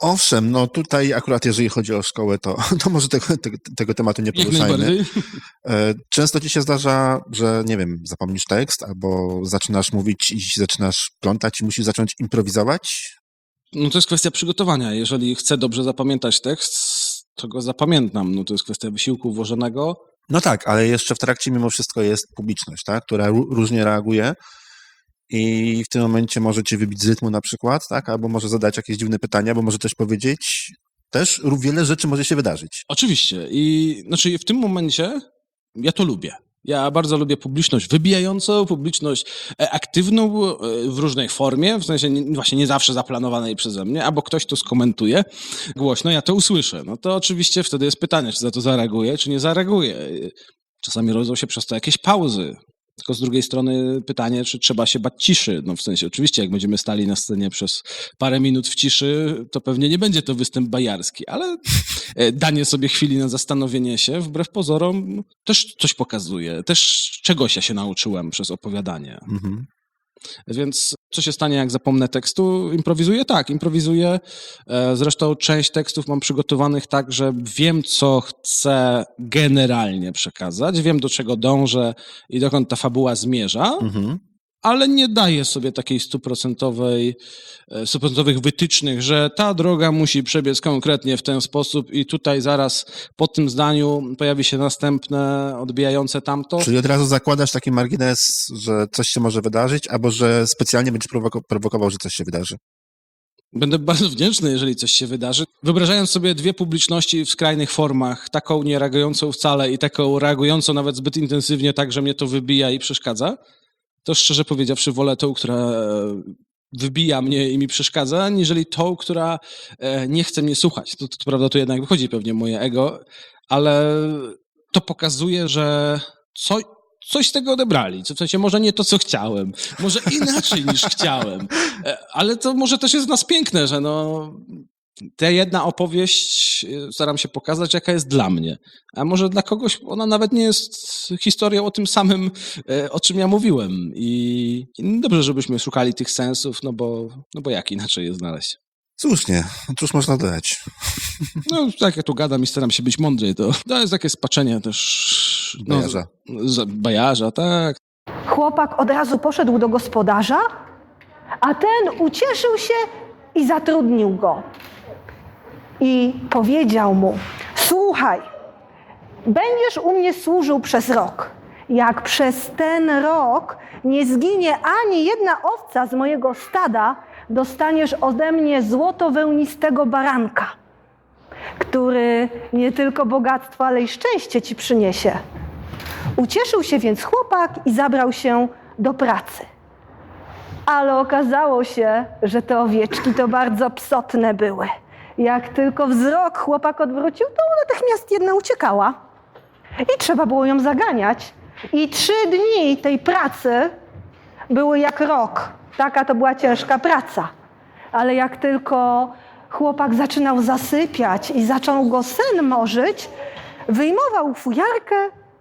Owszem, no tutaj akurat jeżeli chodzi o szkołę, to może tego tematu nie
Jak
poruszajmy.
najbardziej.
Często ci się zdarza, że nie wiem, zapomnisz tekst albo zaczynasz mówić i zaczynasz plątać i musisz zacząć improwizować?
No to jest kwestia przygotowania. Jeżeli chcę dobrze zapamiętać tekst, to go zapamiętam. No to jest kwestia wysiłku włożonego.
No tak, ale jeszcze w trakcie mimo wszystko jest publiczność, tak, która różnie reaguje i w tym momencie może cię wybić z rytmu na przykład, tak, albo może zadać jakieś dziwne pytania, bo może coś powiedzieć. Też wiele rzeczy może się wydarzyć.
Oczywiście. I znaczy w tym momencie ja to lubię. Ja bardzo lubię publiczność wybijającą, publiczność aktywną w różnej formie, w sensie właśnie nie zawsze zaplanowanej przeze mnie, albo ktoś to skomentuje głośno, ja to usłyszę. No to oczywiście wtedy jest pytanie, czy za to zareaguję, czy nie zareaguję. Czasami rodzą się przez to jakieś pauzy. Tylko z drugiej strony pytanie, czy trzeba się bać ciszy. No w sensie oczywiście, jak będziemy stali na scenie przez parę minut w ciszy, to pewnie nie będzie to występ bajarski, ale danie sobie chwili na zastanowienie się, wbrew pozorom, też coś pokazuje. Też czegoś ja się nauczyłem przez opowiadanie.
Mhm.
Więc co się stanie, jak zapomnę tekstu? Improwizuję? Tak, improwizuję. Zresztą część tekstów mam przygotowanych tak, że wiem, co chcę generalnie przekazać, wiem, do czego dążę i dokąd ta fabuła zmierza,
Mhm.
ale nie daję sobie takiej stuprocentowych wytycznych, że ta droga musi przebiec konkretnie w ten sposób i tutaj zaraz po tym zdaniu pojawi się następne odbijające tamto.
Czyli od razu zakładasz taki margines, że coś się może wydarzyć, albo że specjalnie będziesz prowokował, że coś się wydarzy.
Będę bardzo wdzięczny, jeżeli coś się wydarzy. Wyobrażając sobie dwie publiczności w skrajnych formach, taką nie reagującą wcale i taką reagującą nawet zbyt intensywnie, tak, że mnie to wybija i przeszkadza, to szczerze powiedziawszy wolę tą, która wybija mnie i mi przeszkadza, niżeli tą, która nie chce mnie słuchać. To prawda, tu jednak wychodzi pewnie moje ego, ale to pokazuje, że coś z tego odebrali. W sensie może nie to, co chciałem, może inaczej niż chciałem, ale to może też jest w nas piękne, że ta jedna opowieść staram się pokazać, jaka jest dla mnie. A może dla kogoś ona nawet nie jest historią o tym samym, o czym ja mówiłem. I dobrze, żebyśmy szukali tych sensów, no bo jak inaczej je znaleźć.
Słusznie, cóż można dodać?
No, tak jak tu gadam i staram się być mądry, to jest takie spaczenie też...
Bajarza.
Bajarza, tak.
Chłopak od razu poszedł do gospodarza, a ten ucieszył się i zatrudnił go. I powiedział mu: słuchaj, będziesz u mnie służył przez rok. Jak przez ten rok nie zginie ani jedna owca z mojego stada, dostaniesz ode mnie złoto-wełnistego baranka, który nie tylko bogactwo, ale i szczęście ci przyniesie. Ucieszył się więc chłopak i zabrał się do pracy. Ale okazało się, że te owieczki to bardzo psotne były. Jak tylko wzrok chłopak odwrócił, to natychmiast jedna uciekała. I trzeba było ją zaganiać. I 3 dni tej pracy były jak rok. Taka to była ciężka praca. Ale jak tylko chłopak zaczynał zasypiać i zaczął go sen morzyć, wyjmował fujarkę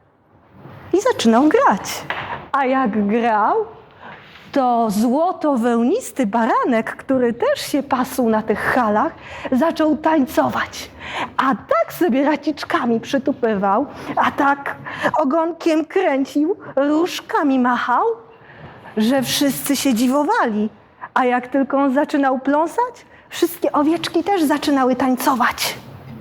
i zaczynał grać. A jak grał, to złoto-wełnisty baranek, który też się pasł na tych halach, zaczął tańcować. A tak sobie raciczkami przytupywał, a tak ogonkiem kręcił, różkami machał, że wszyscy się dziwowali. A jak tylko on zaczynał pląsać, wszystkie owieczki też zaczynały tańcować.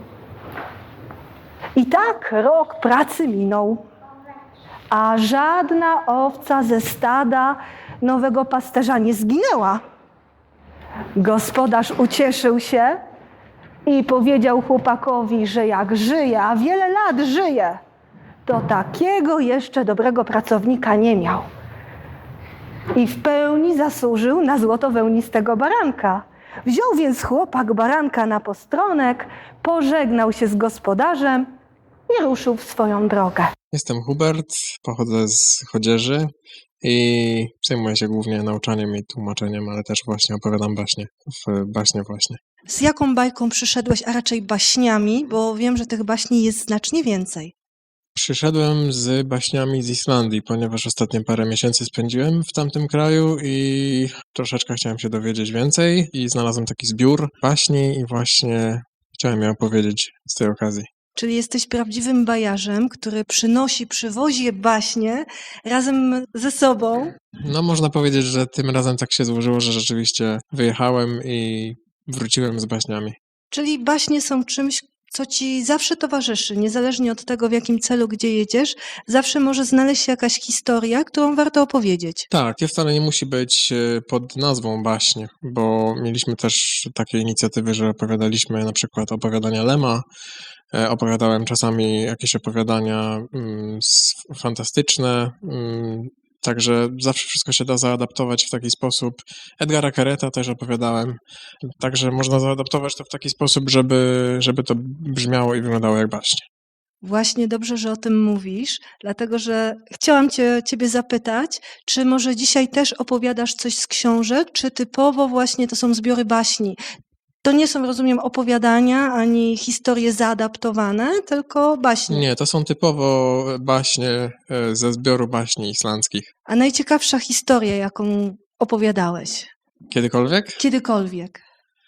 I tak rok pracy minął, a żadna owca ze stada nowego pasterza nie zginęła. Gospodarz ucieszył się i powiedział chłopakowi, że jak żyje, a wiele lat żyje, to takiego jeszcze dobrego pracownika nie miał. I w pełni zasłużył na złoto-wełnistego baranka. Wziął więc chłopak baranka na postronek, pożegnał się z gospodarzem i ruszył w swoją drogę.
Jestem Hubert, pochodzę z Chodzieży i zajmuję się głównie nauczaniem i tłumaczeniem, ale też właśnie opowiadam baśnie właśnie.
Z jaką bajką przyszedłeś, a raczej baśniami, bo wiem, że tych baśni jest znacznie więcej.
Przyszedłem z baśniami z Islandii, ponieważ ostatnie parę miesięcy spędziłem w tamtym kraju i troszeczkę chciałem się dowiedzieć więcej i znalazłem taki zbiór baśni i właśnie chciałem je opowiedzieć z tej okazji.
Czyli jesteś prawdziwym bajarzem, który przywozi baśnie razem ze sobą.
No można powiedzieć, że tym razem tak się złożyło, że rzeczywiście wyjechałem i wróciłem z baśniami.
Czyli baśnie są czymś, co ci zawsze towarzyszy, niezależnie od tego, w jakim celu, gdzie jedziesz, zawsze może znaleźć się jakaś historia, którą warto opowiedzieć.
Tak, to wcale nie musi być pod nazwą baśnie, bo mieliśmy też takie inicjatywy, że opowiadaliśmy na przykład opowiadania Lema, opowiadałem czasami jakieś opowiadania fantastyczne, także zawsze wszystko się da zaadaptować w taki sposób. Edgara Kereta też opowiadałem, także można zaadaptować to w taki sposób, żeby to brzmiało i wyglądało jak baśnie.
Właśnie dobrze, że o tym mówisz, dlatego że chciałam ciebie zapytać, czy może dzisiaj też opowiadasz coś z książek, czy typowo właśnie to są zbiory baśni? To nie są, rozumiem, opowiadania ani historie zaadaptowane, tylko baśnie.
Nie, to są typowo baśnie ze zbioru baśni islandzkich.
A najciekawsza historia, jaką opowiadałeś?
Kiedykolwiek?
Kiedykolwiek.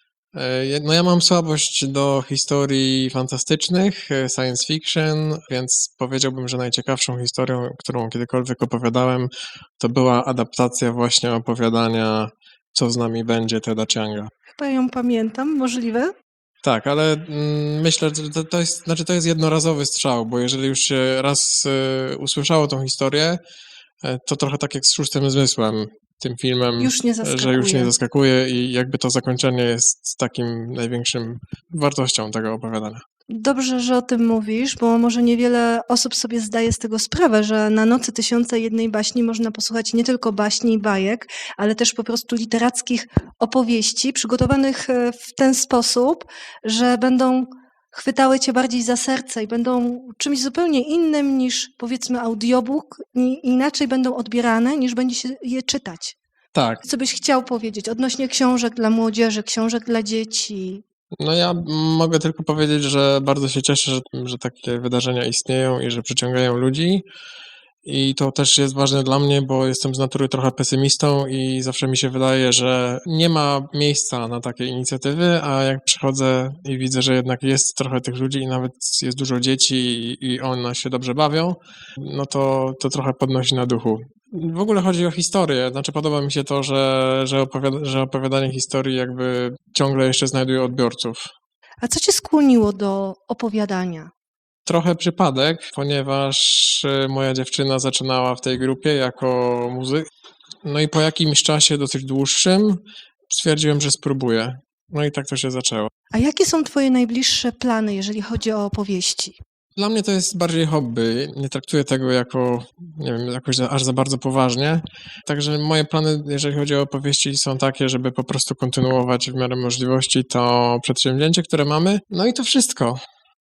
No ja mam słabość do historii fantastycznych, science fiction, więc powiedziałbym, że najciekawszą historią, którą kiedykolwiek opowiadałem, to była adaptacja właśnie opowiadania Co z nami będzie Teda Chianga.
Chyba ją pamiętam, możliwe?
Tak, ale myślę, że to jest jednorazowy strzał, bo jeżeli już się raz usłyszało tą historię, to trochę tak jak z Szóstym Zmysłem, tym filmem,
Już nie zaskakuje.
że już nie zaskakuje i jakby to zakończenie jest takim największym wartością tego opowiadania.
Dobrze, że o tym mówisz, bo może niewiele osób sobie zdaje z tego sprawę, że na Nocy Tysiąca Jednej Baśni można posłuchać nie tylko baśni i bajek, ale też po prostu literackich opowieści przygotowanych w ten sposób, że będą chwytały cię bardziej za serce i będą czymś zupełnie innym niż, powiedzmy, audiobook i inaczej będą odbierane, niż będzie się je czytać.
Tak,
Co byś chciał powiedzieć odnośnie książek dla młodzieży, książek dla dzieci?
no ja mogę tylko powiedzieć, że bardzo się cieszę, że takie wydarzenia istnieją i że przyciągają ludzi. I to też jest ważne dla mnie, bo jestem z natury trochę pesymistą i zawsze mi się wydaje, że nie ma miejsca na takie inicjatywy, a jak przychodzę i widzę, że jednak jest trochę tych ludzi i nawet jest dużo dzieci i one się dobrze bawią, no to trochę podnosi na duchu. W ogóle chodzi o historię, znaczy podoba mi się to, że opowiadanie historii jakby ciągle jeszcze znajduje odbiorców.
A co cię skłoniło do opowiadania?
Trochę przypadek, ponieważ moja dziewczyna zaczynała w tej grupie jako muzyk. No i po jakimś czasie dosyć dłuższym stwierdziłem, że spróbuję. No i tak to się zaczęło.
A jakie są twoje najbliższe plany, jeżeli chodzi o opowieści?
Dla mnie to jest bardziej hobby. Nie traktuję tego jako, nie wiem, jakoś aż za bardzo poważnie. Także moje plany, jeżeli chodzi o opowieści, są takie, żeby po prostu kontynuować w miarę możliwości to przedsięwzięcie, które mamy. No i to wszystko.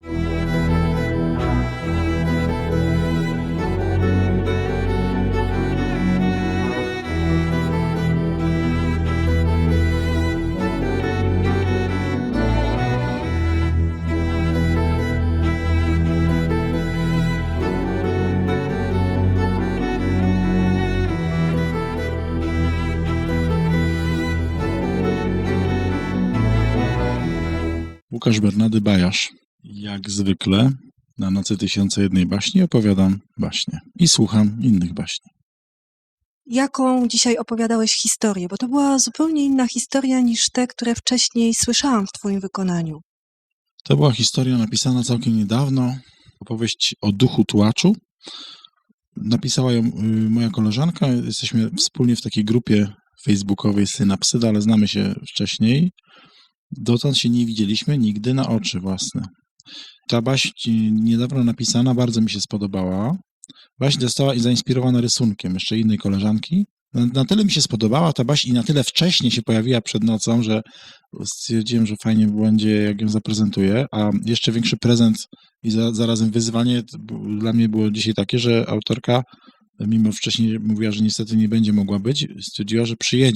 Łukasz Bernady Bajarz. Jak zwykle na Nocy Tysiąca Jednej Baśni opowiadam baśnie i słucham innych baśni.
Jaką dzisiaj opowiadałeś historię? Bo to była zupełnie inna historia niż te, które wcześniej słyszałam w twoim wykonaniu.
To była historia napisana całkiem niedawno, opowieść o duchu tułaczu. Napisała ją moja koleżanka, jesteśmy wspólnie w takiej grupie facebookowej Synapsyda, ale znamy się wcześniej. Dotąd się nie widzieliśmy nigdy na oczy własne. Ta baśń niedawno napisana bardzo mi się spodobała. Baśń została zainspirowana rysunkiem jeszcze innej koleżanki. Na tyle mi się spodobała ta baśń i na tyle wcześnie się pojawiła przed nocą, że stwierdziłem, że fajnie będzie, jak ją zaprezentuję. A jeszcze większy prezent i zarazem wyzwanie dla mnie było dzisiaj takie, że autorka, mimo wcześniej mówiła, że niestety nie będzie mogła być, stwierdziła, że przyjedzie.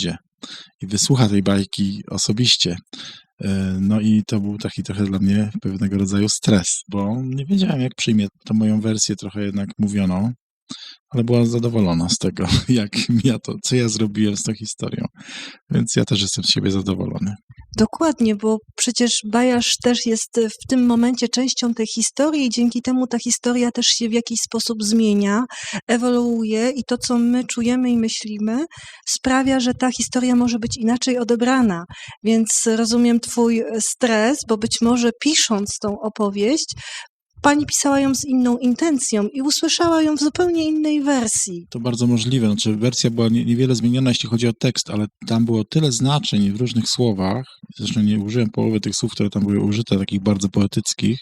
i wysłucha tej bajki osobiście. No i to był taki trochę dla mnie pewnego rodzaju stres, bo nie wiedziałem, jak przyjmie tą moją wersję trochę jednak mówioną, ale była zadowolona z tego, co ja zrobiłem z tą historią. Więc ja też jestem z siebie zadowolony.
Dokładnie, bo przecież Bajasz też jest w tym momencie częścią tej historii i dzięki temu ta historia też się w jakiś sposób zmienia, ewoluuje i to, co my czujemy i myślimy, sprawia, że ta historia może być inaczej odebrana. Więc rozumiem twój stres, bo być może pisząc tą opowieść, pani pisała ją z inną intencją i usłyszała ją w zupełnie innej wersji.
To bardzo możliwe. Znaczy, wersja była niewiele zmieniona, jeśli chodzi o tekst, ale tam było tyle znaczeń w różnych słowach, zresztą nie użyłem połowy tych słów, które tam były użyte, takich bardzo poetyckich,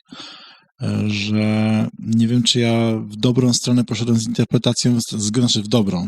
że nie wiem, czy ja w dobrą stronę poszedłem z interpretacją, znaczy w dobrą,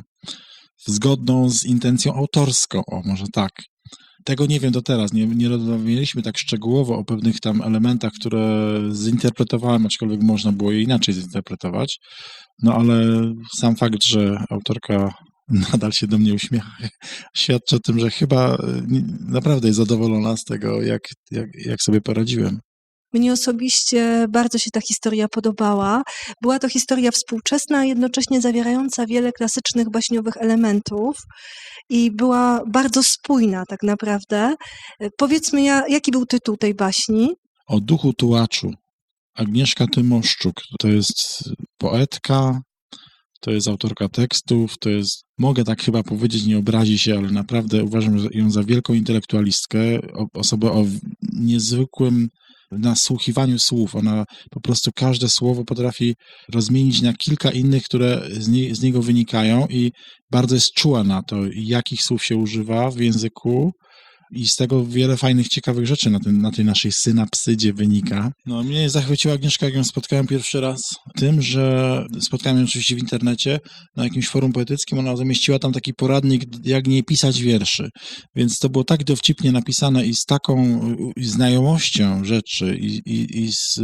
zgodną z intencją autorską, o może tak. Tego nie wiem do teraz, nie rozmawialiśmy tak szczegółowo o pewnych tam elementach, które zinterpretowałem, aczkolwiek można było je inaczej zinterpretować, no ale sam fakt, że autorka nadal się do mnie uśmiecha, świadczy o tym, że chyba naprawdę jest zadowolona z tego, jak sobie poradziłem.
Mnie osobiście bardzo się ta historia podobała. Była to historia współczesna, a jednocześnie zawierająca wiele klasycznych baśniowych elementów i była bardzo spójna tak naprawdę. Powiedzmy, jaki był tytuł tej baśni?
O duchu tułaczu. Agnieszka Tymoszczuk to jest poetka, to jest autorka tekstów, to jest, mogę tak chyba powiedzieć, nie obrazi się, ale naprawdę uważam ją za wielką intelektualistkę, osobę o niezwykłym nasłuchiwaniu słów. Ona po prostu każde słowo potrafi rozmienić na kilka innych, które z niego wynikają i bardzo jest czuła na to, jakich słów się używa w języku i z tego wiele fajnych, ciekawych rzeczy na tej naszej synapsydzie wynika. No, mnie zachwyciła Agnieszka, jak ją spotkałem pierwszy raz, tym, że spotkałem ją oczywiście w internecie, na jakimś forum poetyckim, ona zamieściła tam taki poradnik, jak nie pisać wierszy. Więc to było tak dowcipnie napisane i z taką znajomością rzeczy i z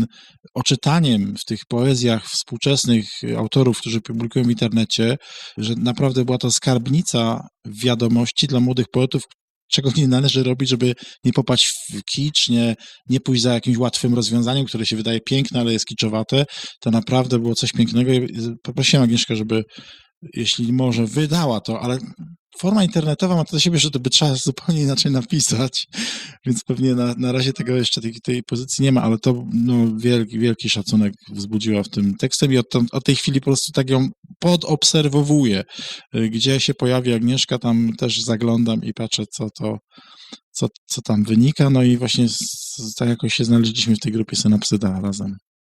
oczytaniem w tych poezjach współczesnych autorów, którzy publikują w internecie, że naprawdę była to skarbnica wiadomości dla młodych poetów, czego nie należy robić, żeby nie popaść w kicz, nie pójść za jakimś łatwym rozwiązaniem, które się wydaje piękne, ale jest kiczowate. To naprawdę było coś pięknego i poprosiłem Agnieszkę, żeby, jeśli może, wydała to, ale forma internetowa ma to do siebie, że to by trzeba zupełnie inaczej napisać, więc pewnie na razie tego jeszcze tej pozycji nie ma, ale to wielki szacunek wzbudziła w tym tekstem i od tej chwili po prostu tak ją podobserwowuję. Gdzie się pojawi Agnieszka, tam też zaglądam i patrzę, co tam wynika, no i właśnie tak jakoś się znaleźliśmy w tej grupie Synapsyda razem.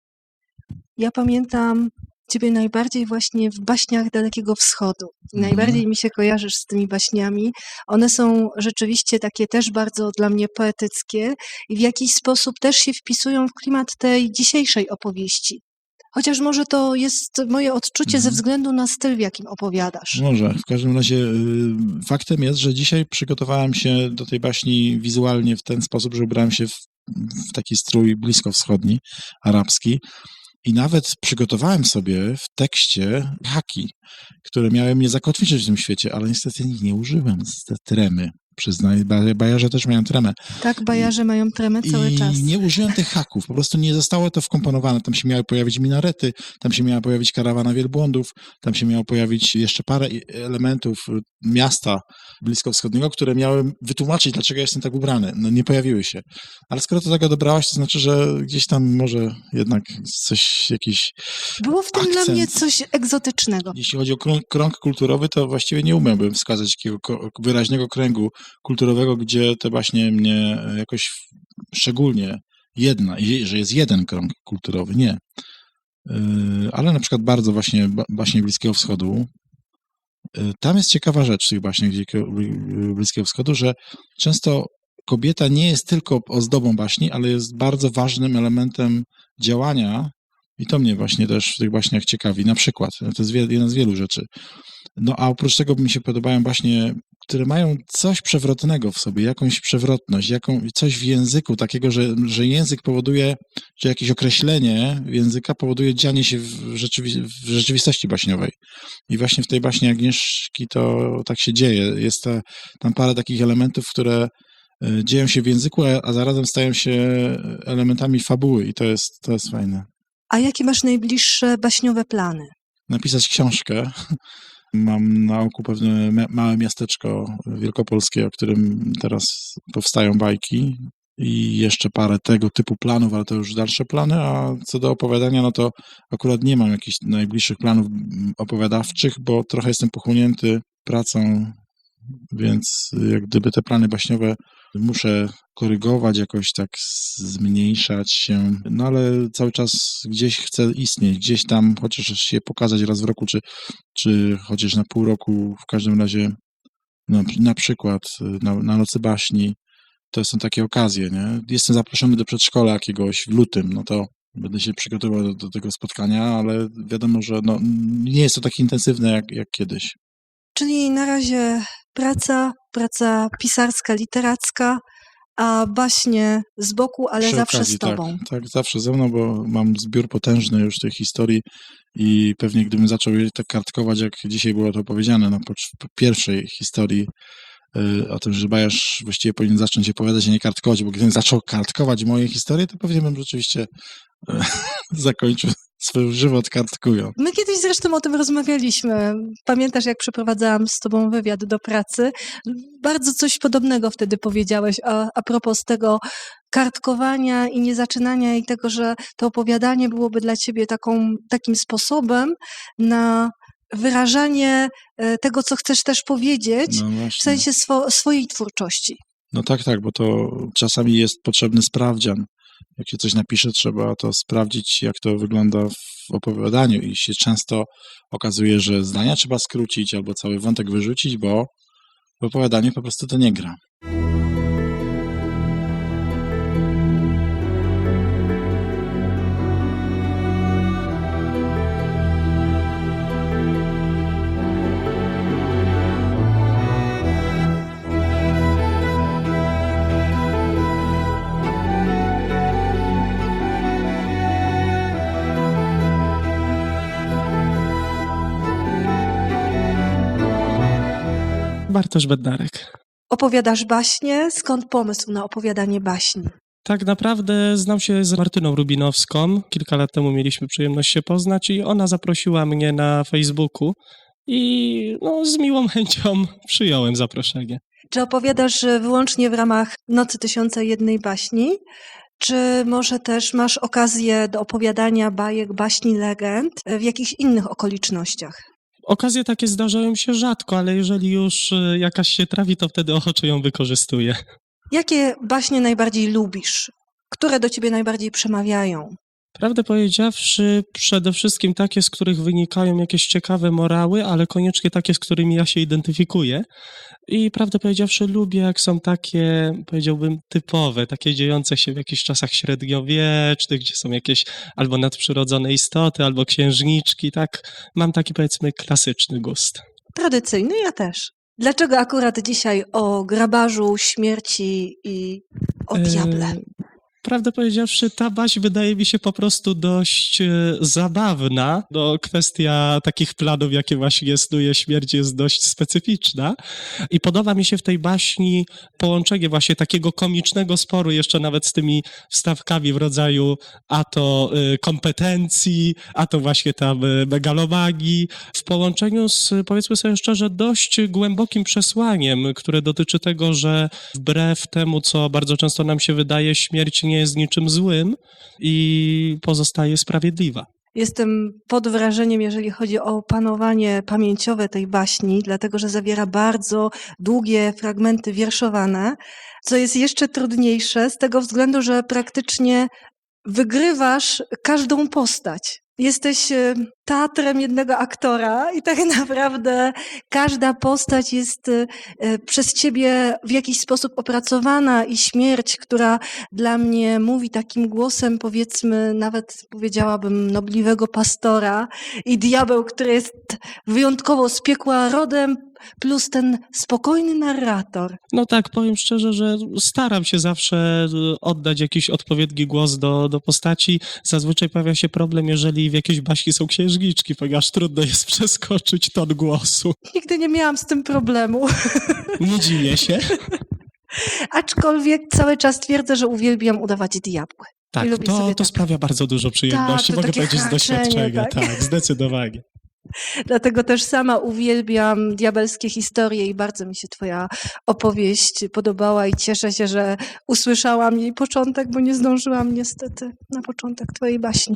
Ja pamiętam ciebie najbardziej właśnie w baśniach Dalekiego Wschodu. Najbardziej mi się kojarzysz z tymi baśniami. One są rzeczywiście takie też bardzo dla mnie poetyckie i w jakiś sposób też się wpisują w klimat tej dzisiejszej opowieści. Chociaż może to jest moje odczucie ze względu na styl, w jakim opowiadasz.
Może. W każdym razie faktem jest, że dzisiaj przygotowałem się do tej baśni wizualnie w ten sposób, że ubrałem się w taki strój bliskowschodni, arabski. I nawet przygotowałem sobie w tekście haki, które miały mnie zakotwiczyć w tym świecie, ale niestety nie użyłem te tremy. Przyznaję, bajarze też mają tremę.
Tak, bajarze mają tremę cały czas.
I nie użyłem tych haków, po prostu nie zostało to wkomponowane. Tam się miały pojawić minarety, tam się miała pojawić karawana wielbłądów, tam się miało pojawić jeszcze parę elementów miasta bliskowschodniego, które miały wytłumaczyć, dlaczego ja jestem tak ubrany. No nie pojawiły się. Ale skoro to tak odebrałaś, to znaczy, że gdzieś tam może jednak jakiś
Było w tym
akcent.
dla mnie coś egzotycznego.
Jeśli chodzi o krąg kulturowy, to właściwie nie umiałbym wskazać takiego wyraźnego kręgu kulturowego, gdzie te baśnie mnie jakoś szczególnie że jest jeden krąg kulturowy, nie. Ale na przykład bardzo właśnie baśnie Bliskiego Wschodu, tam jest ciekawa rzecz w tych baśniach Bliskiego Wschodu, że często kobieta nie jest tylko ozdobą baśni, ale jest bardzo ważnym elementem działania i to mnie właśnie też w tych baśniach ciekawi. Na przykład, to jest jedna z wielu rzeczy. No a oprócz tego mi się podobają baśnie które mają coś przewrotnego w sobie, jakąś przewrotność, coś w języku takiego, że język powoduje, że jakieś określenie języka powoduje dzianie się w rzeczywistości baśniowej. I właśnie w tej baśni Agnieszki to tak się dzieje. Jest tam parę takich elementów, które dzieją się w języku, a zarazem stają się elementami fabuły i to jest fajne.
A jakie masz najbliższe baśniowe plany?
Napisać książkę. Mam na oku pewne małe miasteczko wielkopolskie, o którym teraz powstają bajki i jeszcze parę tego typu planów, ale to już dalsze plany, a co do opowiadania, no to akurat nie mam jakichś najbliższych planów opowiadawczych, bo trochę jestem pochłonięty pracą, więc jak gdyby te plany baśniowe muszę korygować, jakoś tak zmniejszać się, no ale cały czas gdzieś chcę istnieć, gdzieś tam chociaż się pokazać raz w roku, czy chociaż na pół roku, w każdym razie na przykład na Nocy Baśni, to są takie okazje, nie? Jestem zaproszony do przedszkola jakiegoś w lutym, no to będę się przygotowywał do tego spotkania, ale wiadomo, że nie jest to tak intensywne jak kiedyś.
Czyli na razie praca pisarska, literacka, a baśnie z boku, ale
Przy
zawsze
okazji,
z tobą.
Tak, zawsze ze mną, bo mam zbiór potężny już tych historii i pewnie gdybym zaczął je tak kartkować, jak dzisiaj było to powiedziane po pierwszej historii o tym, że bajarz właściwie powinien zacząć opowiadać, a nie kartkować, bo gdybym zaczął kartkować moje historie, to pewnie bym rzeczywiście zakończył swój żywot kartkując.
My kiedyś zresztą o tym rozmawialiśmy. Pamiętasz, jak przeprowadzałam z tobą wywiad do pracy? Bardzo coś podobnego wtedy powiedziałeś a propos tego kartkowania i niezaczynania i tego, że to opowiadanie byłoby dla ciebie takim sposobem na wyrażanie tego, co chcesz też powiedzieć,
No
w
właśnie.
sensie swojej twórczości.
No tak, bo to czasami jest potrzebny sprawdzian. Jak się coś napisze, trzeba to sprawdzić, jak to wygląda w opowiadaniu i się często okazuje, że zdania trzeba skrócić albo cały wątek wyrzucić, bo w opowiadaniu po prostu to nie gra.
Bartosz Bednarek.
Opowiadasz baśnie? Skąd pomysł na opowiadanie baśni?
Tak naprawdę znam się z Martyną Rubinowską. Kilka lat temu mieliśmy przyjemność się poznać i ona zaprosiła mnie na Facebooku i z miłą chęcią przyjąłem zaproszenie.
Czy opowiadasz wyłącznie w ramach Nocy 1001 baśni? Czy może też masz okazję do opowiadania bajek, baśni, legend w jakichś innych okolicznościach?
Okazje takie zdarzają się rzadko, ale jeżeli już jakaś się trafi, to wtedy ochoczo ją wykorzystuję.
Jakie baśnie najbardziej lubisz? Które do ciebie najbardziej przemawiają?
Prawdę powiedziawszy, przede wszystkim takie, z których wynikają jakieś ciekawe morały, ale koniecznie takie, z którymi ja się identyfikuję. I prawdę powiedziawszy, lubię, jak są takie, powiedziałbym, typowe, takie dziejące się w jakichś czasach średniowiecznych, gdzie są jakieś albo nadprzyrodzone istoty, albo księżniczki, tak. Mam taki, powiedzmy, klasyczny gust.
Tradycyjny, ja też. Dlaczego akurat dzisiaj o grabarzu, śmierci i o diable?
Prawdę powiedziawszy, ta baśń wydaje mi się po prostu dość zabawna. Kwestia takich planów, jakie właśnie snuje śmierć, jest dość specyficzna. I podoba mi się w tej baśni połączenie właśnie takiego komicznego sporu, jeszcze nawet z tymi wstawkami w rodzaju a to kompetencji, a to właśnie tam megalomanii, w połączeniu z, powiedzmy sobie szczerze, dość głębokim przesłaniem, które dotyczy tego, że wbrew temu, co bardzo często nam się wydaje, śmierć nie jest niczym złym i pozostaje sprawiedliwa.
Jestem pod wrażeniem, jeżeli chodzi o opanowanie pamięciowe tej baśni, dlatego że zawiera bardzo długie fragmenty wierszowane, co jest jeszcze trudniejsze z tego względu, że praktycznie wygrywasz każdą postać. Jesteś teatrem jednego aktora i tak naprawdę każda postać jest przez ciebie w jakiś sposób opracowana i śmierć, która dla mnie mówi takim głosem, powiedzmy, nawet powiedziałabym nobliwego pastora i diabeł, który jest wyjątkowo z piekła rodem, plus ten spokojny narrator.
No tak, powiem szczerze, że staram się zawsze oddać jakiś odpowiedni głos do postaci. Zazwyczaj pojawia się problem, jeżeli w jakiejś baśni są księżniczki, ponieważ trudno jest przeskoczyć ton głosu.
Nigdy nie miałam z tym problemu.
Nie dziwię się.
Aczkolwiek cały czas twierdzę, że uwielbiam udawać diabły.
Tak,
I lubię sobie
to
tak.
sprawia bardzo dużo przyjemności.
Tak, to
Mogę
takie
powiedzieć z doświadczenia.
haczenie, tak.
Tak, zdecydowanie.
Dlatego też sama uwielbiam diabelskie historie i bardzo mi się twoja opowieść podobała i cieszę się, że usłyszałam jej początek, bo nie zdążyłam niestety na początek twojej baśni.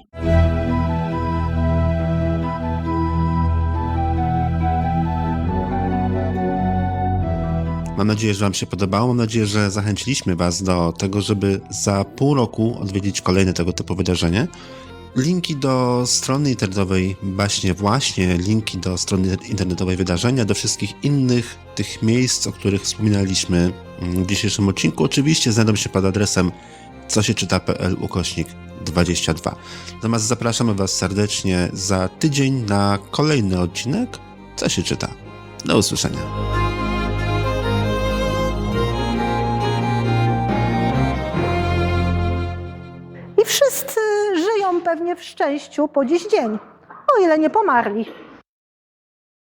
Mam nadzieję, że wam się podobało. Mam nadzieję, że zachęciliśmy was do tego, żeby za pół roku odwiedzić kolejne tego typu wydarzenie. Linki do strony internetowej Baśnie Właśnie, linki do strony internetowej wydarzenia, do wszystkich innych tych miejsc, o których wspominaliśmy w dzisiejszym odcinku, oczywiście znajdą się pod adresem cosieczyta.pl/22. Natomiast zapraszamy was serdecznie za tydzień na kolejny odcinek Co się czyta. Do usłyszenia.
I wszyscy żyją pewnie w szczęściu po dziś dzień, o ile nie pomarli.